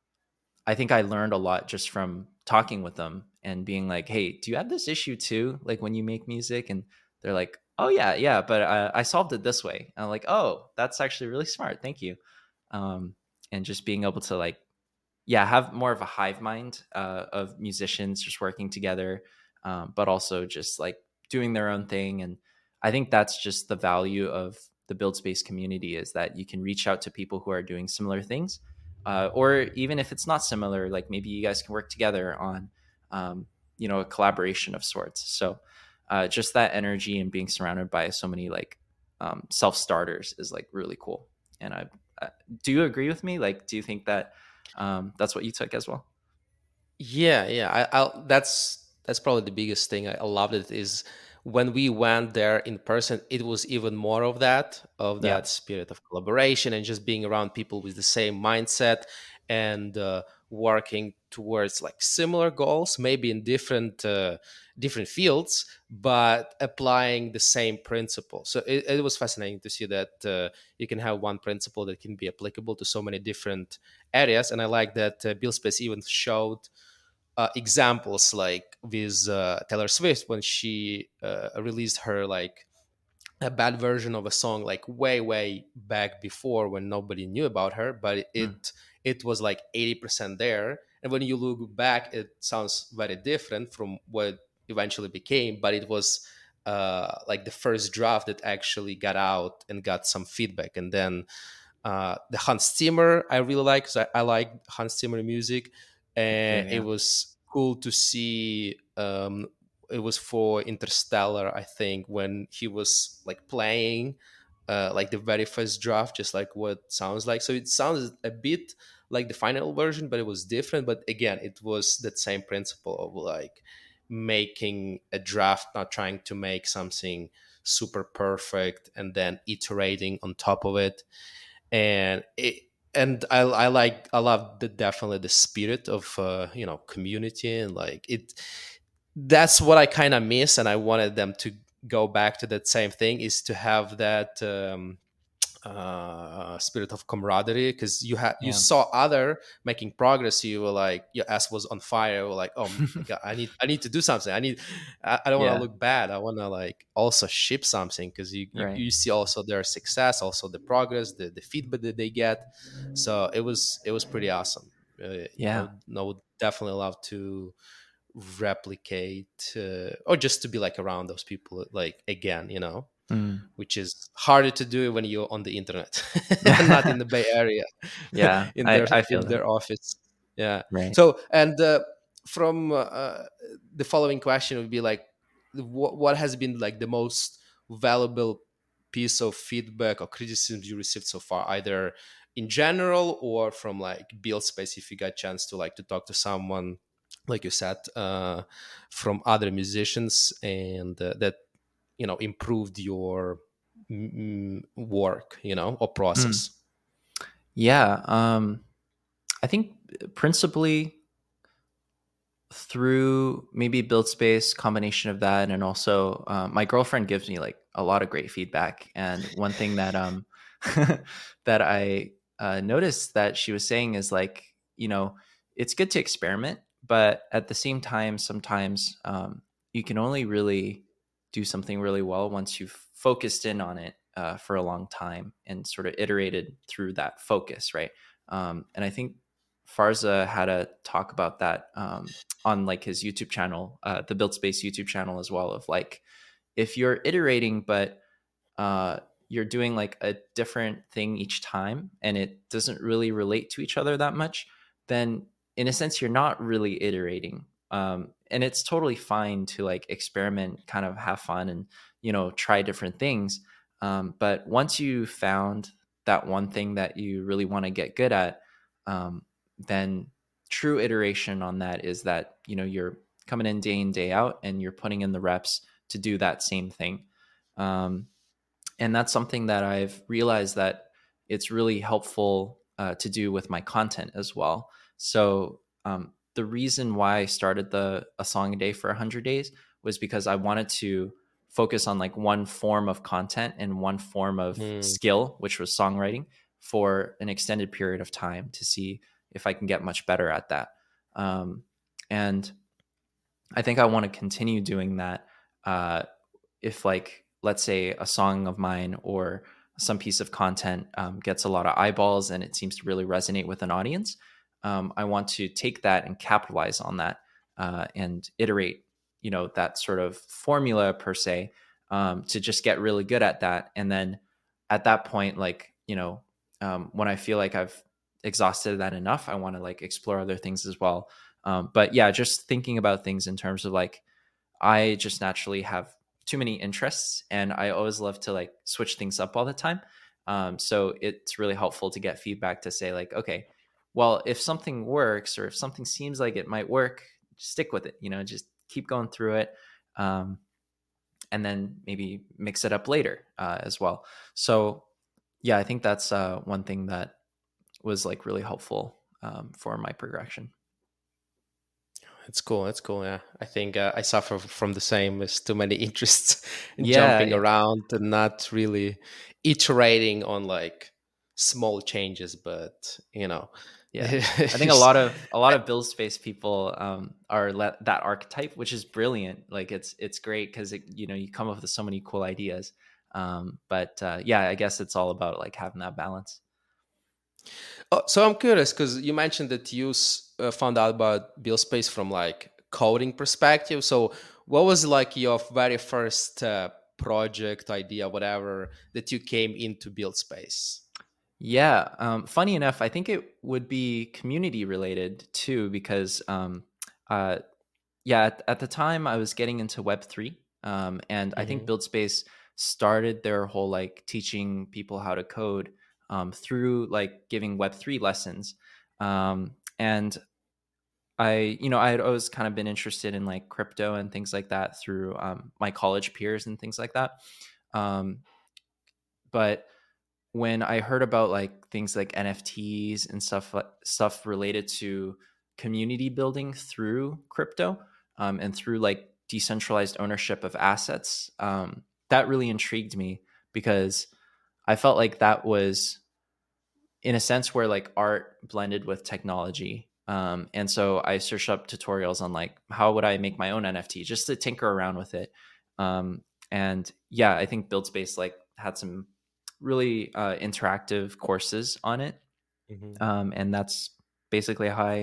I think I learned a lot just from talking with them and being like, "Hey, do you have this issue too? Like when you make music?" And they're like, "Oh yeah, yeah, but uh, I solved it this way." And I'm like, "Oh, that's actually really smart. Thank you." Um, and just being able to like, yeah, have more of a hive mind uh, of musicians just working together, um, but also just like doing their own thing. And I think that's just the value of the build space community, is that you can reach out to people who are doing similar things, uh, or even if it's not similar, like maybe you guys can work together on, um, you know, a collaboration of sorts. So uh, just that energy and being surrounded by so many like um, self starters is like really cool. And I, I do you agree with me? Like, do you think that um, that's what you took as well? Yeah, yeah. I, I'll, that's that's probably the biggest thing. I, I loved it is when we went there in person. It was even more of that, of Yeah. that spirit of collaboration and just being around people with the same mindset and uh, working towards like similar goals, maybe in different uh, different fields, but applying the same principle. So it, it was fascinating to see that uh, you can have one principle that can be applicable to so many different areas. And I like that uh, Bill Space even showed uh, examples like with uh, Taylor Swift when she uh, released her like a bad version of a song like way way back before when nobody knew about her, but Mm. it it was like eighty percent there, and when you look back it sounds very different from what eventually became, but it was uh, like the first draft that actually got out and got some feedback. And then uh, the Hans Zimmer I really like, because I, I like Hans Zimmer music, Me too. and it Yeah. was cool to see. Um, it was for Interstellar, I think, when he was like playing uh, like the very first draft, just like what it sounds like. So it sounds a bit like the final version, but it was different. But again, it was that same principle of like making a draft, not trying to make something super perfect and then iterating on top of it. And it, and I, I like I love the definitely the spirit of uh, you know community, and like it, that's what I kind of miss, and I wanted them to go back to that same thing, is to have that um, uh, spirit of camaraderie, because you had you Yeah. saw other making progress, you were like your ass was on fire, you were like, oh my god, i need i need to do something, i need i, I don't want to Yeah. look bad, I want to like also ship something, because you, you Right. you see also their success, also the progress, the, the feedback that they get. So it was it was pretty awesome. uh, Yeah. no no definitely love to replicate, uh, or just to be like around those people like again, you know, Mm. which is harder to do when you're on the internet, not in the Bay Area, Yeah, in I their I feel in that. their office. Yeah. Right. So, and uh, from uh, the following question would be like, what, what has been like the most valuable piece of feedback or criticism you received so far, either in general or from like Build Space, if you got a chance to like to talk to someone, like you said, uh, from other musicians, and uh, that, you know, improved your mm, work, you know, or Mm. process. Yeah, um, I think principally through maybe build space combination of that, and also um, my girlfriend gives me like a lot of great feedback. And one thing that um that I uh, noticed that she was saying is like, you know, it's good to experiment, but at the same time sometimes um, you can only really do something really well once you've focused in on it uh, for a long time and sort of iterated through that focus, right? Um, and I think Farza had a talk about that um, on like his YouTube channel, uh, the Build Space YouTube channel as well. Of like, if you're iterating, but uh, you're doing like a different thing each time, and it doesn't really relate to each other that much, then in a sense you're not really iterating. Um, and it's totally fine to like experiment, kind of have fun, and you know try different things. Um, but once you found that one thing that you really want to get good at, um, then true iteration on that is that you know you're coming in day in day out and you're putting in the reps to do that same thing. um, and that's something that I've realized that it's really helpful uh, to do with my content as well. So um, the reason why I started the a song a day for one hundred days was because I wanted to focus on like one form of content and one form of Mm. skill, which was songwriting, for an extended period of time to see if I can get much better at that. Um, and I think I want to continue doing that. Uh, if like let's say a song of mine or some piece of content um, gets a lot of eyeballs and it seems to really resonate with an audience, um, I want to take that and capitalize on that uh, and iterate, you know, that sort of formula per se, um, to just get really good at that. And then at that point, like, you know, um, when I feel like I've exhausted that enough, I want to like explore other things as well. Um, but yeah, just thinking about things in terms of like, I just naturally have too many interests and I always love to like switch things up all the time. Um, so it's really helpful to get feedback to say like, okay, well, if something works or if something seems like it might work, stick with it, you know, just keep going through it. Um, and then maybe mix it up later uh, as well. So yeah, I think that's uh, one thing that was like really helpful um, for my progression. It's cool. It's cool. Yeah, I think uh, I suffer from the same. With too many interests in Yeah, jumping yeah. around and not really iterating on like small changes. But you know, Yeah. I think a it's- lot of a lot of build space people um, are let, that archetype, which is brilliant. Like it's it's great because it, you know you come up with so many cool ideas. Um, but uh, yeah, I guess it's all about like having that balance. oh, so I'm curious because you mentioned that you s- uh, found out about Build Space from like coding perspective. So what was like your very first uh, project idea, whatever, that you came into Build Space? Yeah. Um, funny enough, I think it would be community related too, because um, uh, yeah, at, at the time I was getting into Web three, um, and I think Hmm. BuildSpace started their whole like teaching people how to code um, through like giving Web three lessons. Um, and I, you know, I had always kind of been interested in like crypto and things like that through um, my college peers and things like that. Um, but when I heard about like things like N F Ts and stuff like stuff related to community building through crypto um, and through like decentralized ownership of assets, um, that really intrigued me because I felt like that was in a sense where like art blended with technology. Um, and so I searched up tutorials on like how would I make my own N F T just to tinker around with it. Um, and yeah, I think BuildSpace like had some really uh, interactive courses on it, Hmm. um, and that's basically how I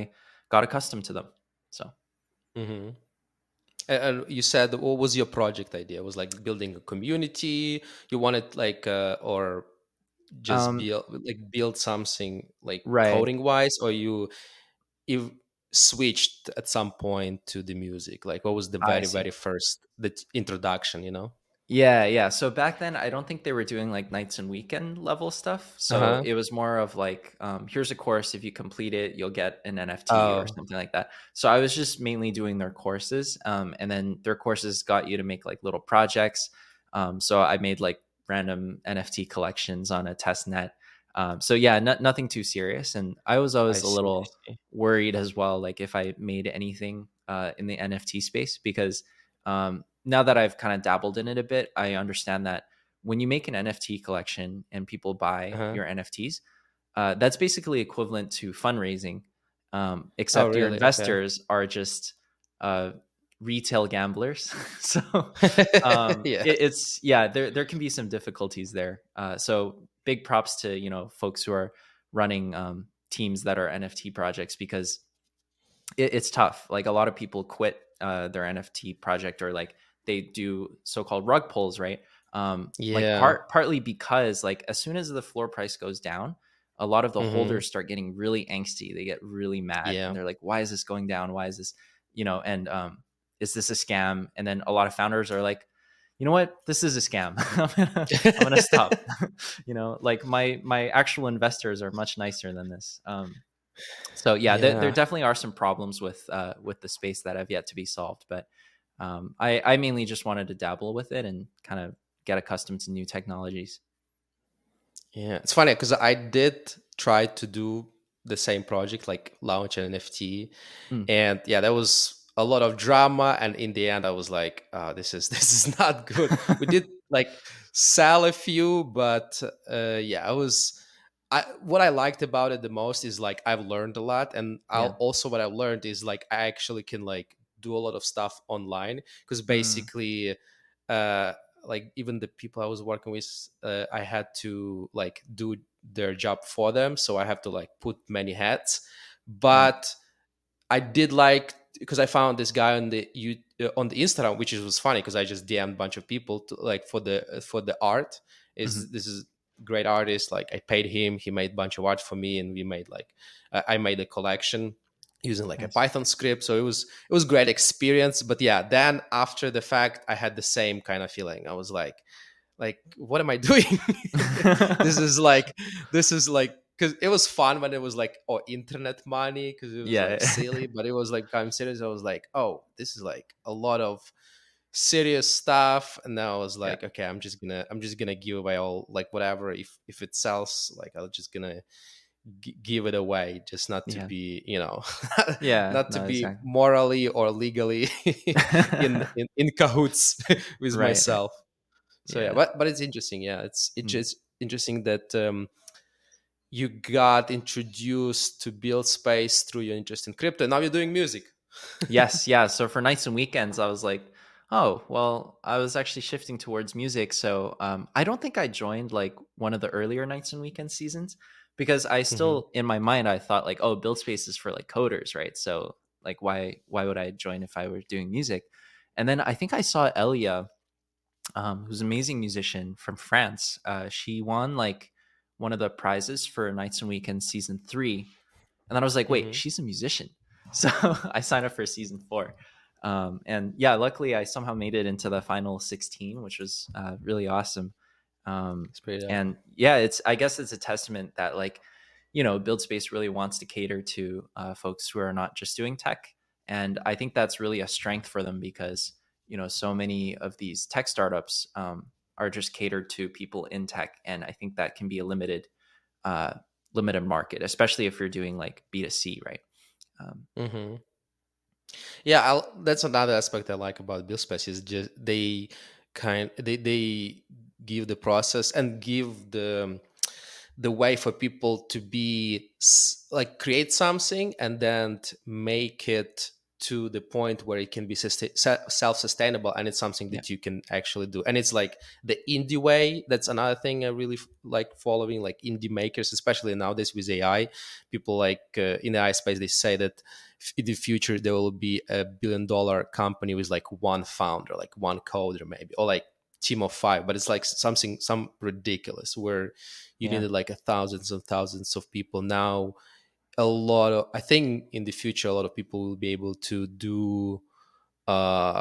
got accustomed to them. So Hmm. And, and you said, what was your project idea? It was like building a community. You wanted like, uh, or just um, build like build something like right. coding wise, or you you switched at some point to the music? Like, what was the I very see. very first the t- introduction? You know? Yeah, yeah. So back then, I don't think they were doing like nights and weekend level stuff. Uh So huh. it was more of like, um, here's a course. If you complete it, you'll get an N F T or Oh, something like that. So I was just mainly doing their courses. Um, and then their courses got you to make like little projects. Um, so I made like random N F T collections on a test net. Um, so yeah, no, nothing too serious. And I was I always a see. I little see. worried as well, like if I made anything uh, in the N F T space, because um, now that I've kind of dabbled in it a bit, I understand that when you make an N F T collection and people Uh buy huh. your N F Ts, uh, that's basically equivalent to fundraising, um, Oh, except your really? Okay. investors are just uh, retail gamblers. so um, Yeah. it, it's yeah, there there can be some difficulties there. Uh, so big props to you know folks who are running um, teams that are N F T projects, because it, it's tough. Like a lot of people quit uh, their N F T project, or like they do so-called rug pulls, right? Um, like Yeah. part partly because like as soon as the floor price goes down, a lot of the Hmm. holders start getting really angsty. They get really mad, and Yeah. they're like, "Why is this going down? Why is this, you know?" And um, is this a scam? And then a lot of founders are like, "You know what? This is a scam. I'm gonna I'm gonna stop." you know, like my my actual investors are much nicer than this. Um, so yeah, there, there Yeah. definitely are some problems with uh, with the space that have yet to be solved. But um, I, I mainly just wanted to dabble with it and kind of get accustomed to new technologies. Yeah, it's funny because I did try to do the same project, like launch an N F T, Mm, and yeah, there was a lot of drama. And in the end, I was like, oh, "This is this is not good." We did like sell a few, but uh, yeah, I was. I what I liked about it the most is like I've learned a lot, and yeah. I'll also what I learned is like I actually can like do a lot of stuff online because Mm, basically uh like even the people I was working with, uh, I had to like do their job for them, so I have to like put many hats. right. But I did like because I found this guy on the you uh, on the Instagram, which is, was funny because I just D M'd a bunch of people to, like for the for the art. Hmm. Is this is great artist? Like I paid him, he made a bunch of art for me, and we made like uh, I made a collection using like a Nice. Python script. So it was it was great experience. But yeah, then after the fact, I had the same kind of feeling. I was like, like what am I doing? this is like this is like because it was fun when it was like oh internet money because it was like Yeah. silly, but it was like becoming serious. I was like, oh, this is like a lot of serious stuff. And now I was yeah. like, okay, i'm just gonna i'm just gonna give away all like whatever. If if it sells, like I'm just gonna g- give it away, just not to Yeah. be, you know, Yeah. not to No, be exactly. morally or legally in, in in cahoots with right. Right. myself. So yeah, Yeah. but but it's interesting. Yeah, it's it's Mm. just interesting that um, you got introduced to build space through your interest in crypto. Now you're doing music. Yes, yeah. So for nights and weekends, I was like, oh, well, I was actually shifting towards music. So um, I don't think I joined like one of the earlier nights and weekend seasons, because I Hmm. still, in my mind, I thought like, oh, build space is for like coders, right? So like, why why would I join if I were doing music? And then I think I saw Elia, um, who's an amazing musician from France. Uh, she won like one of the prizes for Nights and Weekends season three, and then I was like, wait, Hmm. she's a musician. So I signed up for season four. Um, and yeah, luckily I somehow made it into the final sixteen, which was uh, really awesome. Um, It's pretty dope. and yeah, it's, I guess it's a testament that like, you know, Build Space really wants to cater to uh, folks who are not just doing tech. And I think that's really a strength for them, because, you know, so many of these tech startups um, are just catered to people in tech. And I think that can be a limited uh, limited market, especially if you're doing like B two C, right? Um, Hmm. Yeah, I'll, that's another aspect I like about build space is just they kind they they give the process and give the the way for people to be s- like create something and then t- make it to the point where it can be sustain- se- self-sustainable, and it's something Yeah. that you can actually do. And it's like the indie way. That's another thing I really f- like following, like indie makers, especially nowadays with A I. People like uh, in the A I space, they say that f- in the future there will be a billion dollar company with like one founder, like one coder maybe, or like team of five. But it's like something some ridiculous where you Yeah. needed like a thousands and thousands of people. Now a lot of, I think in the future a lot of people will be able to do uh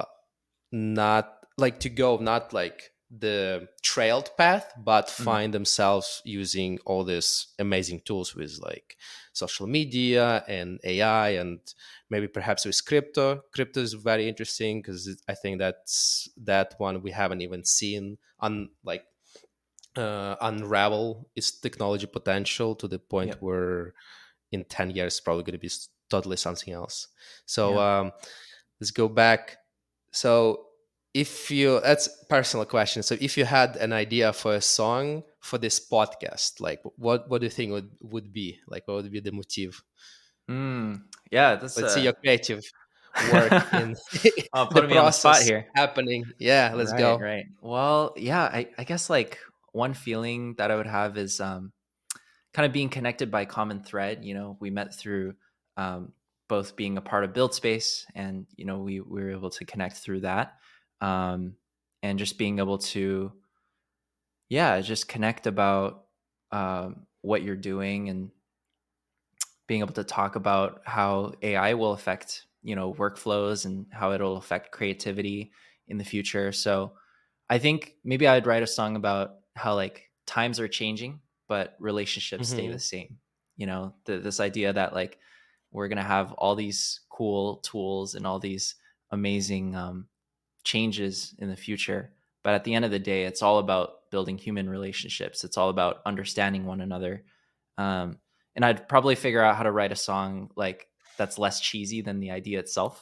not like to go not like the trailed path, but Mm. find themselves using all these amazing tools with like social media and A I, and maybe perhaps with crypto. Crypto is very interesting because I think that's that one we haven't even seen on like uh, unravel its technology potential to the point Yep. where in ten years probably going to be s- totally something else. So Yeah. um, let's go back. So if you, that's personal question, so if you had an idea for a song for this podcast, like what what do you think would would be like, what would be the motive? Mm. Yeah, that's Let's see a your creative work in oh, the putting me on the spot process here. happening. Yeah, let's Right, go. right. Well, yeah, I, I guess like one feeling that I would have is um kind of being connected by common thread. You know, we met through um both being a part of Build Space, and you know, we, we were able to connect through that. Um and just being able to, yeah, just connect about um what you're doing, and being able to talk about how A I will affect, you know, workflows and how it'll affect creativity in the future. So I think maybe I'd write a song about how like times are changing, but relationships stay the Hmm. same. You know, the, this idea that like we're gonna have all these cool tools and all these amazing um, changes in the future, but at the end of the day, it's all about building human relationships. It's all about understanding one another. Um, and I'd probably figure out how to write a song like that's less cheesy than the idea itself.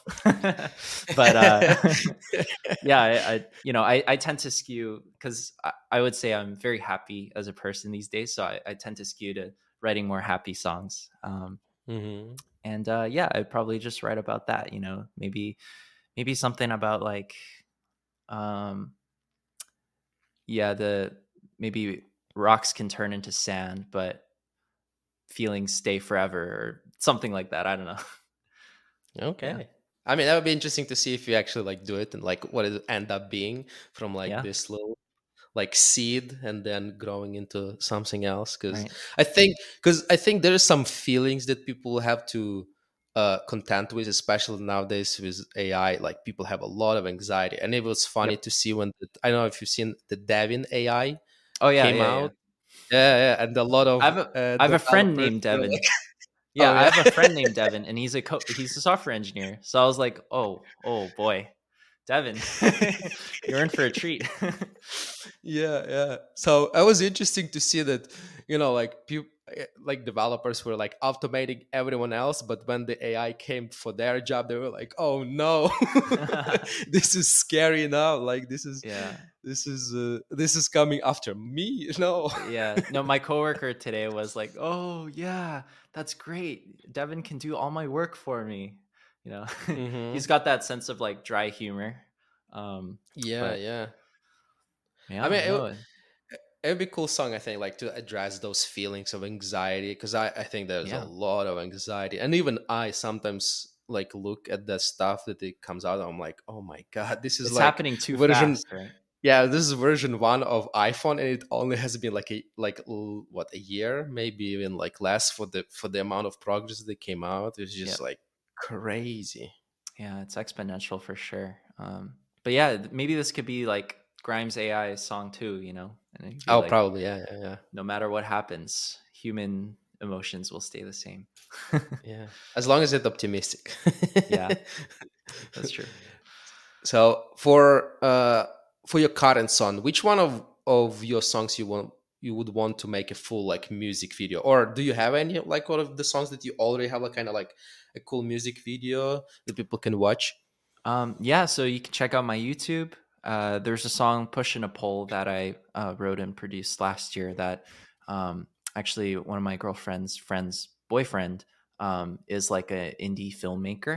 But uh, yeah, I, I you know I, I tend to skew because I, I would say I'm very happy as a person these days, so I, I tend to skew to writing more happy songs. Um, Hmm. and uh, yeah, I'd probably just write about that. You know, maybe maybe something about like um, yeah, the maybe rocks can turn into sand, but feelings stay forever, or something like that. I don't know. Yeah, Okay. I mean, that would be interesting to see if you actually like do it and like what it end up being from like yeah, this little like seed and then growing into something else. Because right. I think, because I think there are some feelings that people have to uh, content with, especially nowadays with A I. Like people have a lot of anxiety, and it was funny Yep. to see when the, I don't know if you've seen the Devin A I Oh yeah, came yeah, yeah. out. Yeah, yeah, and a lot I of have a uh, I have a friend developers named were like, Devin. "Oh Yeah, I yeah." have a friend named Devin, and he's a co- he's a software engineer. So I was like, oh, oh boy, Devin, you're in for a treat. Yeah, yeah. So it was interesting to see that, you know, like people, like developers were like automating everyone else, but when the A I came for their job, they were like, "Oh no, this is scary now. Like this is, Yeah, this is, uh, this is coming after me." No. yeah. No, my coworker today was like, "Oh yeah, that's great. Devin can do all my work for me." You know, he's Hmm. got that sense of like dry humor. Um, Yeah, but yeah. I yeah, mean, it, no, it would be a cool song, I think, like to address those feelings of anxiety, because I, I think there's a yeah, lot of anxiety, and even I sometimes like look at the stuff that it comes out, and I'm like, oh my god, this is it's like happening too version, fast, right? yeah, this is version one of iPhone, and it only has been like a like l- what, a year, maybe even like less for the for the amount of progress that came out. It's Yeah. just like crazy. Yeah, it's exponential for sure. Um, but yeah, th- maybe this could be like Grimes A I song too, you know, and it'd be Oh, like, probably, yeah, yeah, yeah, no matter what happens, human emotions will stay the same. yeah. As long as it's optimistic. Yeah, that's true. So for uh for your current song, which one of of your songs you want you would want to make a full like music video, or do you have any like one of the songs that you already have like kind of like a cool music video that people can watch? Um, yeah, so you can check out my YouTube. Uh, there's a song "Pushing a Pole" that I uh, wrote and produced last year. That um, actually one of my girlfriend's friend's boyfriend um, is like an indie filmmaker,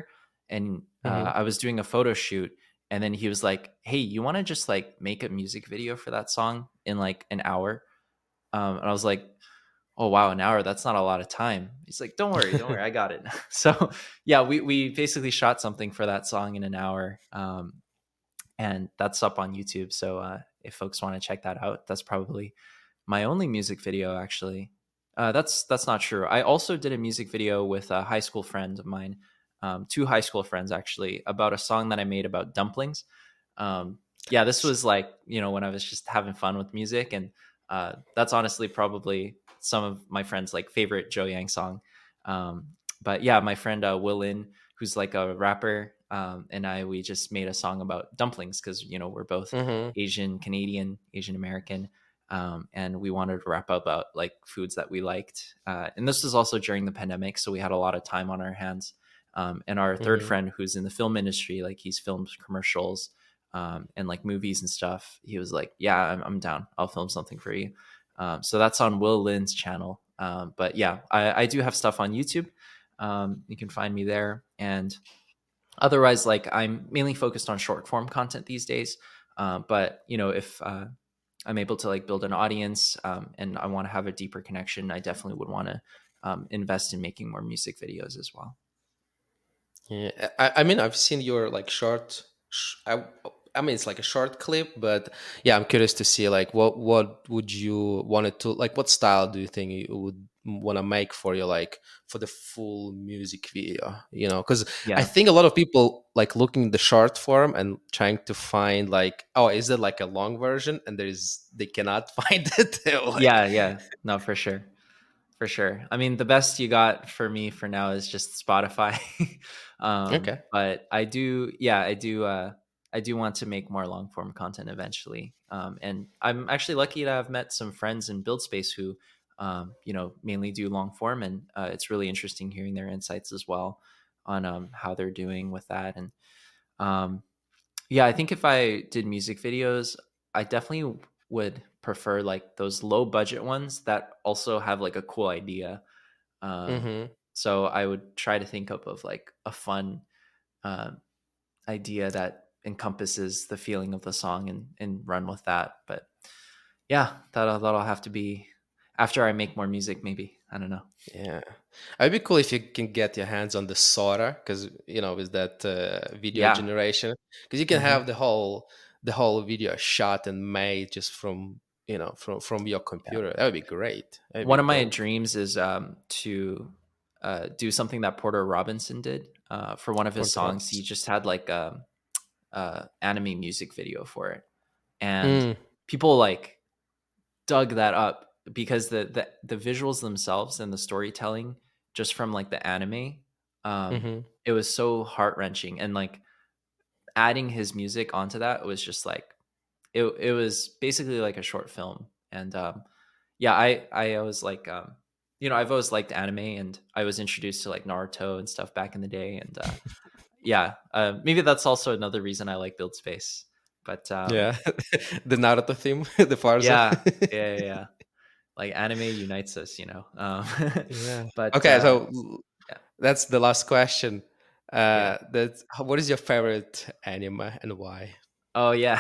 and uh, Hmm. I was doing a photo shoot, and then he was like, "Hey, you want to just like make a music video for that song in like an hour?" Um, and I was like, "Oh wow, an hour, that's not a lot of time." He's like, "Don't worry, don't worry, I got it." So yeah, we we basically shot something for that song in an hour, um, and that's up on YouTube. So uh, if folks want to check that out, that's probably my only music video actually. Uh, that's that's not true. I also did a music video with a high school friend of mine, um, two high school friends actually, about a song that I made about dumplings. Um, yeah, this was like, you know, when I was just having fun with music, and uh, that's honestly probably some of my friends' like favorite Joe Yang song. Um, but yeah, my friend uh, Will Lin, who's like a rapper, um, and I, we just made a song about dumplings because, you know, we're both Hmm. Asian Canadian, Asian American, um, and we wanted to rap about like foods that we liked. Uh, and this was also during the pandemic, so we had a lot of time on our hands. Um, and our third Hmm. friend, who's in the film industry, like he's filmed commercials, um, and like movies and stuff. He was like, "Yeah, I'm, I'm down. I'll film something for you." Um, so that's on Will Lin's channel. Um, but yeah, I, I do have stuff on YouTube. Um, you can find me there. And otherwise, like I'm mainly focused on short form content these days. Uh, but you know, if uh, I'm able to like build an audience, um, and I want to have a deeper connection, I definitely would want to um, invest in making more music videos as well. Yeah, I, I mean, I've seen your like short. Sh- I, I mean, it's like a short clip, but yeah, I'm curious to see like what what would you want it to like? What style do you think you would want to make for your like for the full music video? You know, because I Yeah. think a lot of people like looking the short form and trying to find like, oh, is it like a long version? And there is they cannot find it. They're like, Yeah. Yeah. No, for sure. For sure. I mean, the best you got for me for now is just Spotify. um, okay. but I do, yeah, I do, uh, I do want to make more long form content eventually. Um, and I'm actually lucky to have met some friends in Build Space who, um, you know, mainly do long form, and uh, it's really interesting hearing their insights as well on um, how they're doing with that. And um, yeah, I think if I did music videos, I definitely would prefer like those low budget ones that also have like a cool idea. Um, Mm-hmm. so I would try to think up of like a fun uh, idea that encompasses the feeling of the song, and and run with that. But yeah, that'll that'll have to be after I make more music, maybe. I don't know. Yeah, it'd be cool if you can get your hands on the Sora, because you know with that uh, video Yeah. generation, because you can hmm have the whole the whole video shot and made just from you know from from your Yeah. computer. That would be great. That'd be One of my dope. dreams is um, to uh, do something that Porter Robinson did uh, for one of his Porter songs. He Robinson. just had like a, a anime music video for it, and Mm, people like dug that up because the the, the visuals themselves and the storytelling just from like the anime, um, mm-hmm. it was so heart wrenching, and like adding his music onto that was just like it. It was basically like a short film, and um, yeah, I I always like um you know, I've always liked anime, and I was introduced to like Naruto and stuff back in the day, and uh yeah, uh, maybe that's also another reason I like Build Space. But um Yeah, the Naruto theme, the Farza. yeah, yeah, yeah, yeah. Like anime unites us, you know. Um Yeah. but Okay, uh so l- yeah, that's the last question. yeah. Uh, that what is your favorite anime and why? Oh yeah.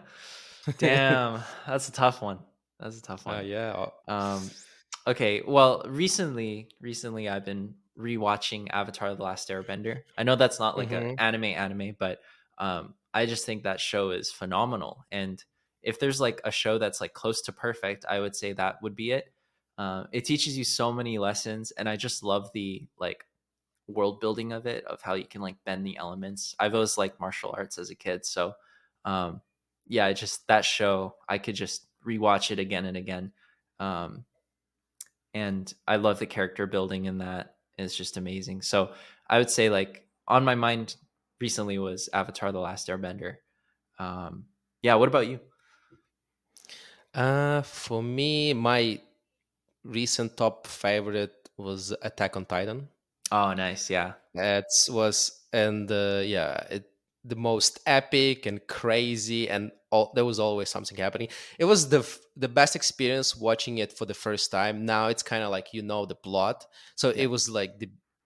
Damn, that's a tough one. That's a tough Uh, one. yeah. Um, okay, well, recently, recently I've been rewatching Avatar: The Last Airbender. I know that's not like a Mm-hmm. anime anime, but um, I just think that show is phenomenal. And if there's like a show that's like close to perfect, I would say that would be it. Uh, it teaches you so many lessons, and I just love the like world building of it, of how you can like bend the elements. I've always liked martial arts as a kid, so um, yeah, it just that show I could just rewatch it again and again. Um, and I love the character building in that. It's just amazing. So I would say like on my mind recently was Avatar: The Last Airbender. Um, yeah, what about you? Uh, for me, my recent top favorite was Attack on Titan. Oh, nice. Yeah, It was and uh, yeah, it the most epic and crazy, and all, there was always something happening. It was the f- the best experience watching it for the first time. Now it's kind of like you know the plot, so it yeah, was like the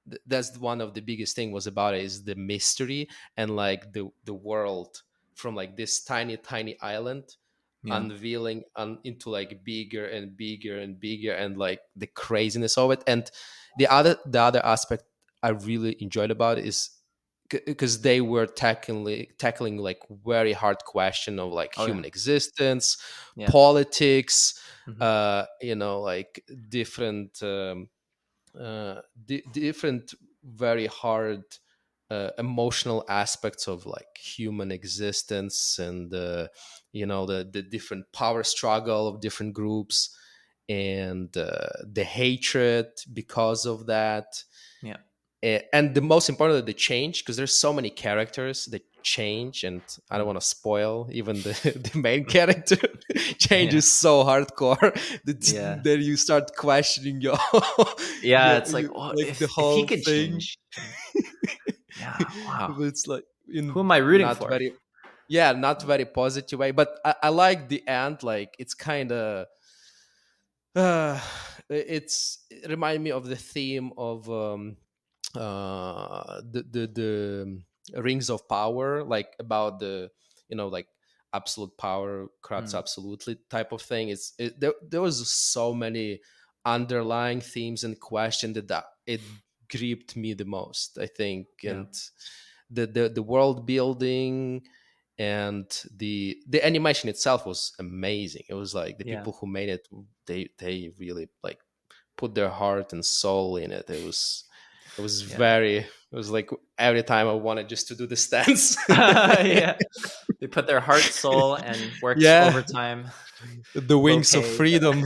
th- that's one of the biggest thing was about it, is the mystery, and like the the world from like this tiny tiny island Yeah. unveiling un, into like bigger and bigger and bigger, and like the craziness of it. And the other the other aspect I really enjoyed about it is because they were tackling tackling like very hard question of like Oh yeah. human existence, Yeah. politics, Hmm. uh you know, like different um, uh di- different very hard uh, emotional aspects of like human existence, and uh, you know, the the different power struggle of different groups, and uh, the hatred because of that. Yeah. A- and the most important, the change, because there's so many characters that change, and I don't Mm. want to spoil even the, the main character. Change Yeah. is so hardcore that, Yeah. that you start questioning your, Yeah. your, It's like, your oh, like the if if he whole could thing. change. Yeah. Wow. But it's like Who in am I rooting not for? very, yeah, not very positive way. But I, I like the end, like it's kind of uh, it's it remind me of the theme of um, uh, the the the rings of power, like about the, you know, like absolute power corrupts Mm. absolutely type of thing. It's it, there, there was so many underlying themes and question that, that it gripped me the most, I think. Yeah. And the the, the world building and the the animation itself was amazing. It was like the Yeah. people who made it, they they really like put their heart and soul in it. It was it was Yeah. very, it was like every time I wanted just to do the stance. Yeah. They put their heart, soul, and worked Yeah, overtime, the low wings of pay, but freedom.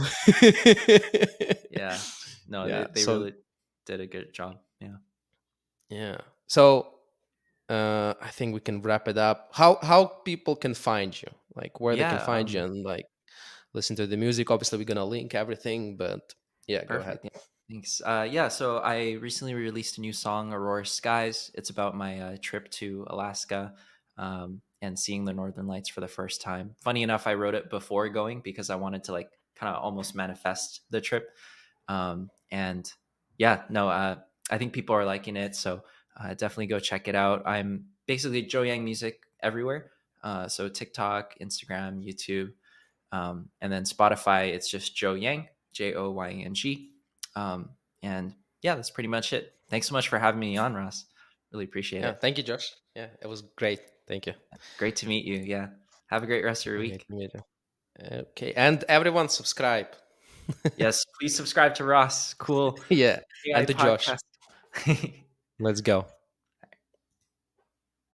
yeah. No, they Yeah, they so really did a good job. Yeah. yeah, so uh I think we can wrap it up. How how people can find you, like where they can Yeah. find you Um. and like listen to the music. Obviously we're gonna link everything, but yeah, go ahead. Perfect. Yeah. Thanks. Uh, yeah. So I recently released a new song, Aurora Skies. It's about my uh, trip to Alaska, um, and seeing the Northern Lights for the first time. Funny enough, I wrote it before going because I wanted to like kind of almost manifest the trip. Um, and yeah, no, uh, I think people are liking it. So uh, definitely go check it out. I'm basically Joe Yang Music everywhere. Uh, so TikTok, Instagram, YouTube. Um, and then Spotify, it's just Joe Yang, J O Y N G. Um, and yeah, that's pretty much it. Thanks so much for having me on, Ross. Really appreciate Yeah, it. thank you, Josh. Yeah, it was great. Thank you. Great to meet you. Yeah. Have a great rest of your Great week. to meet you. Okay, and everyone subscribe. Yes. Please subscribe to Ross. Cool Yeah, A I and to Josh. podcast. Let's go.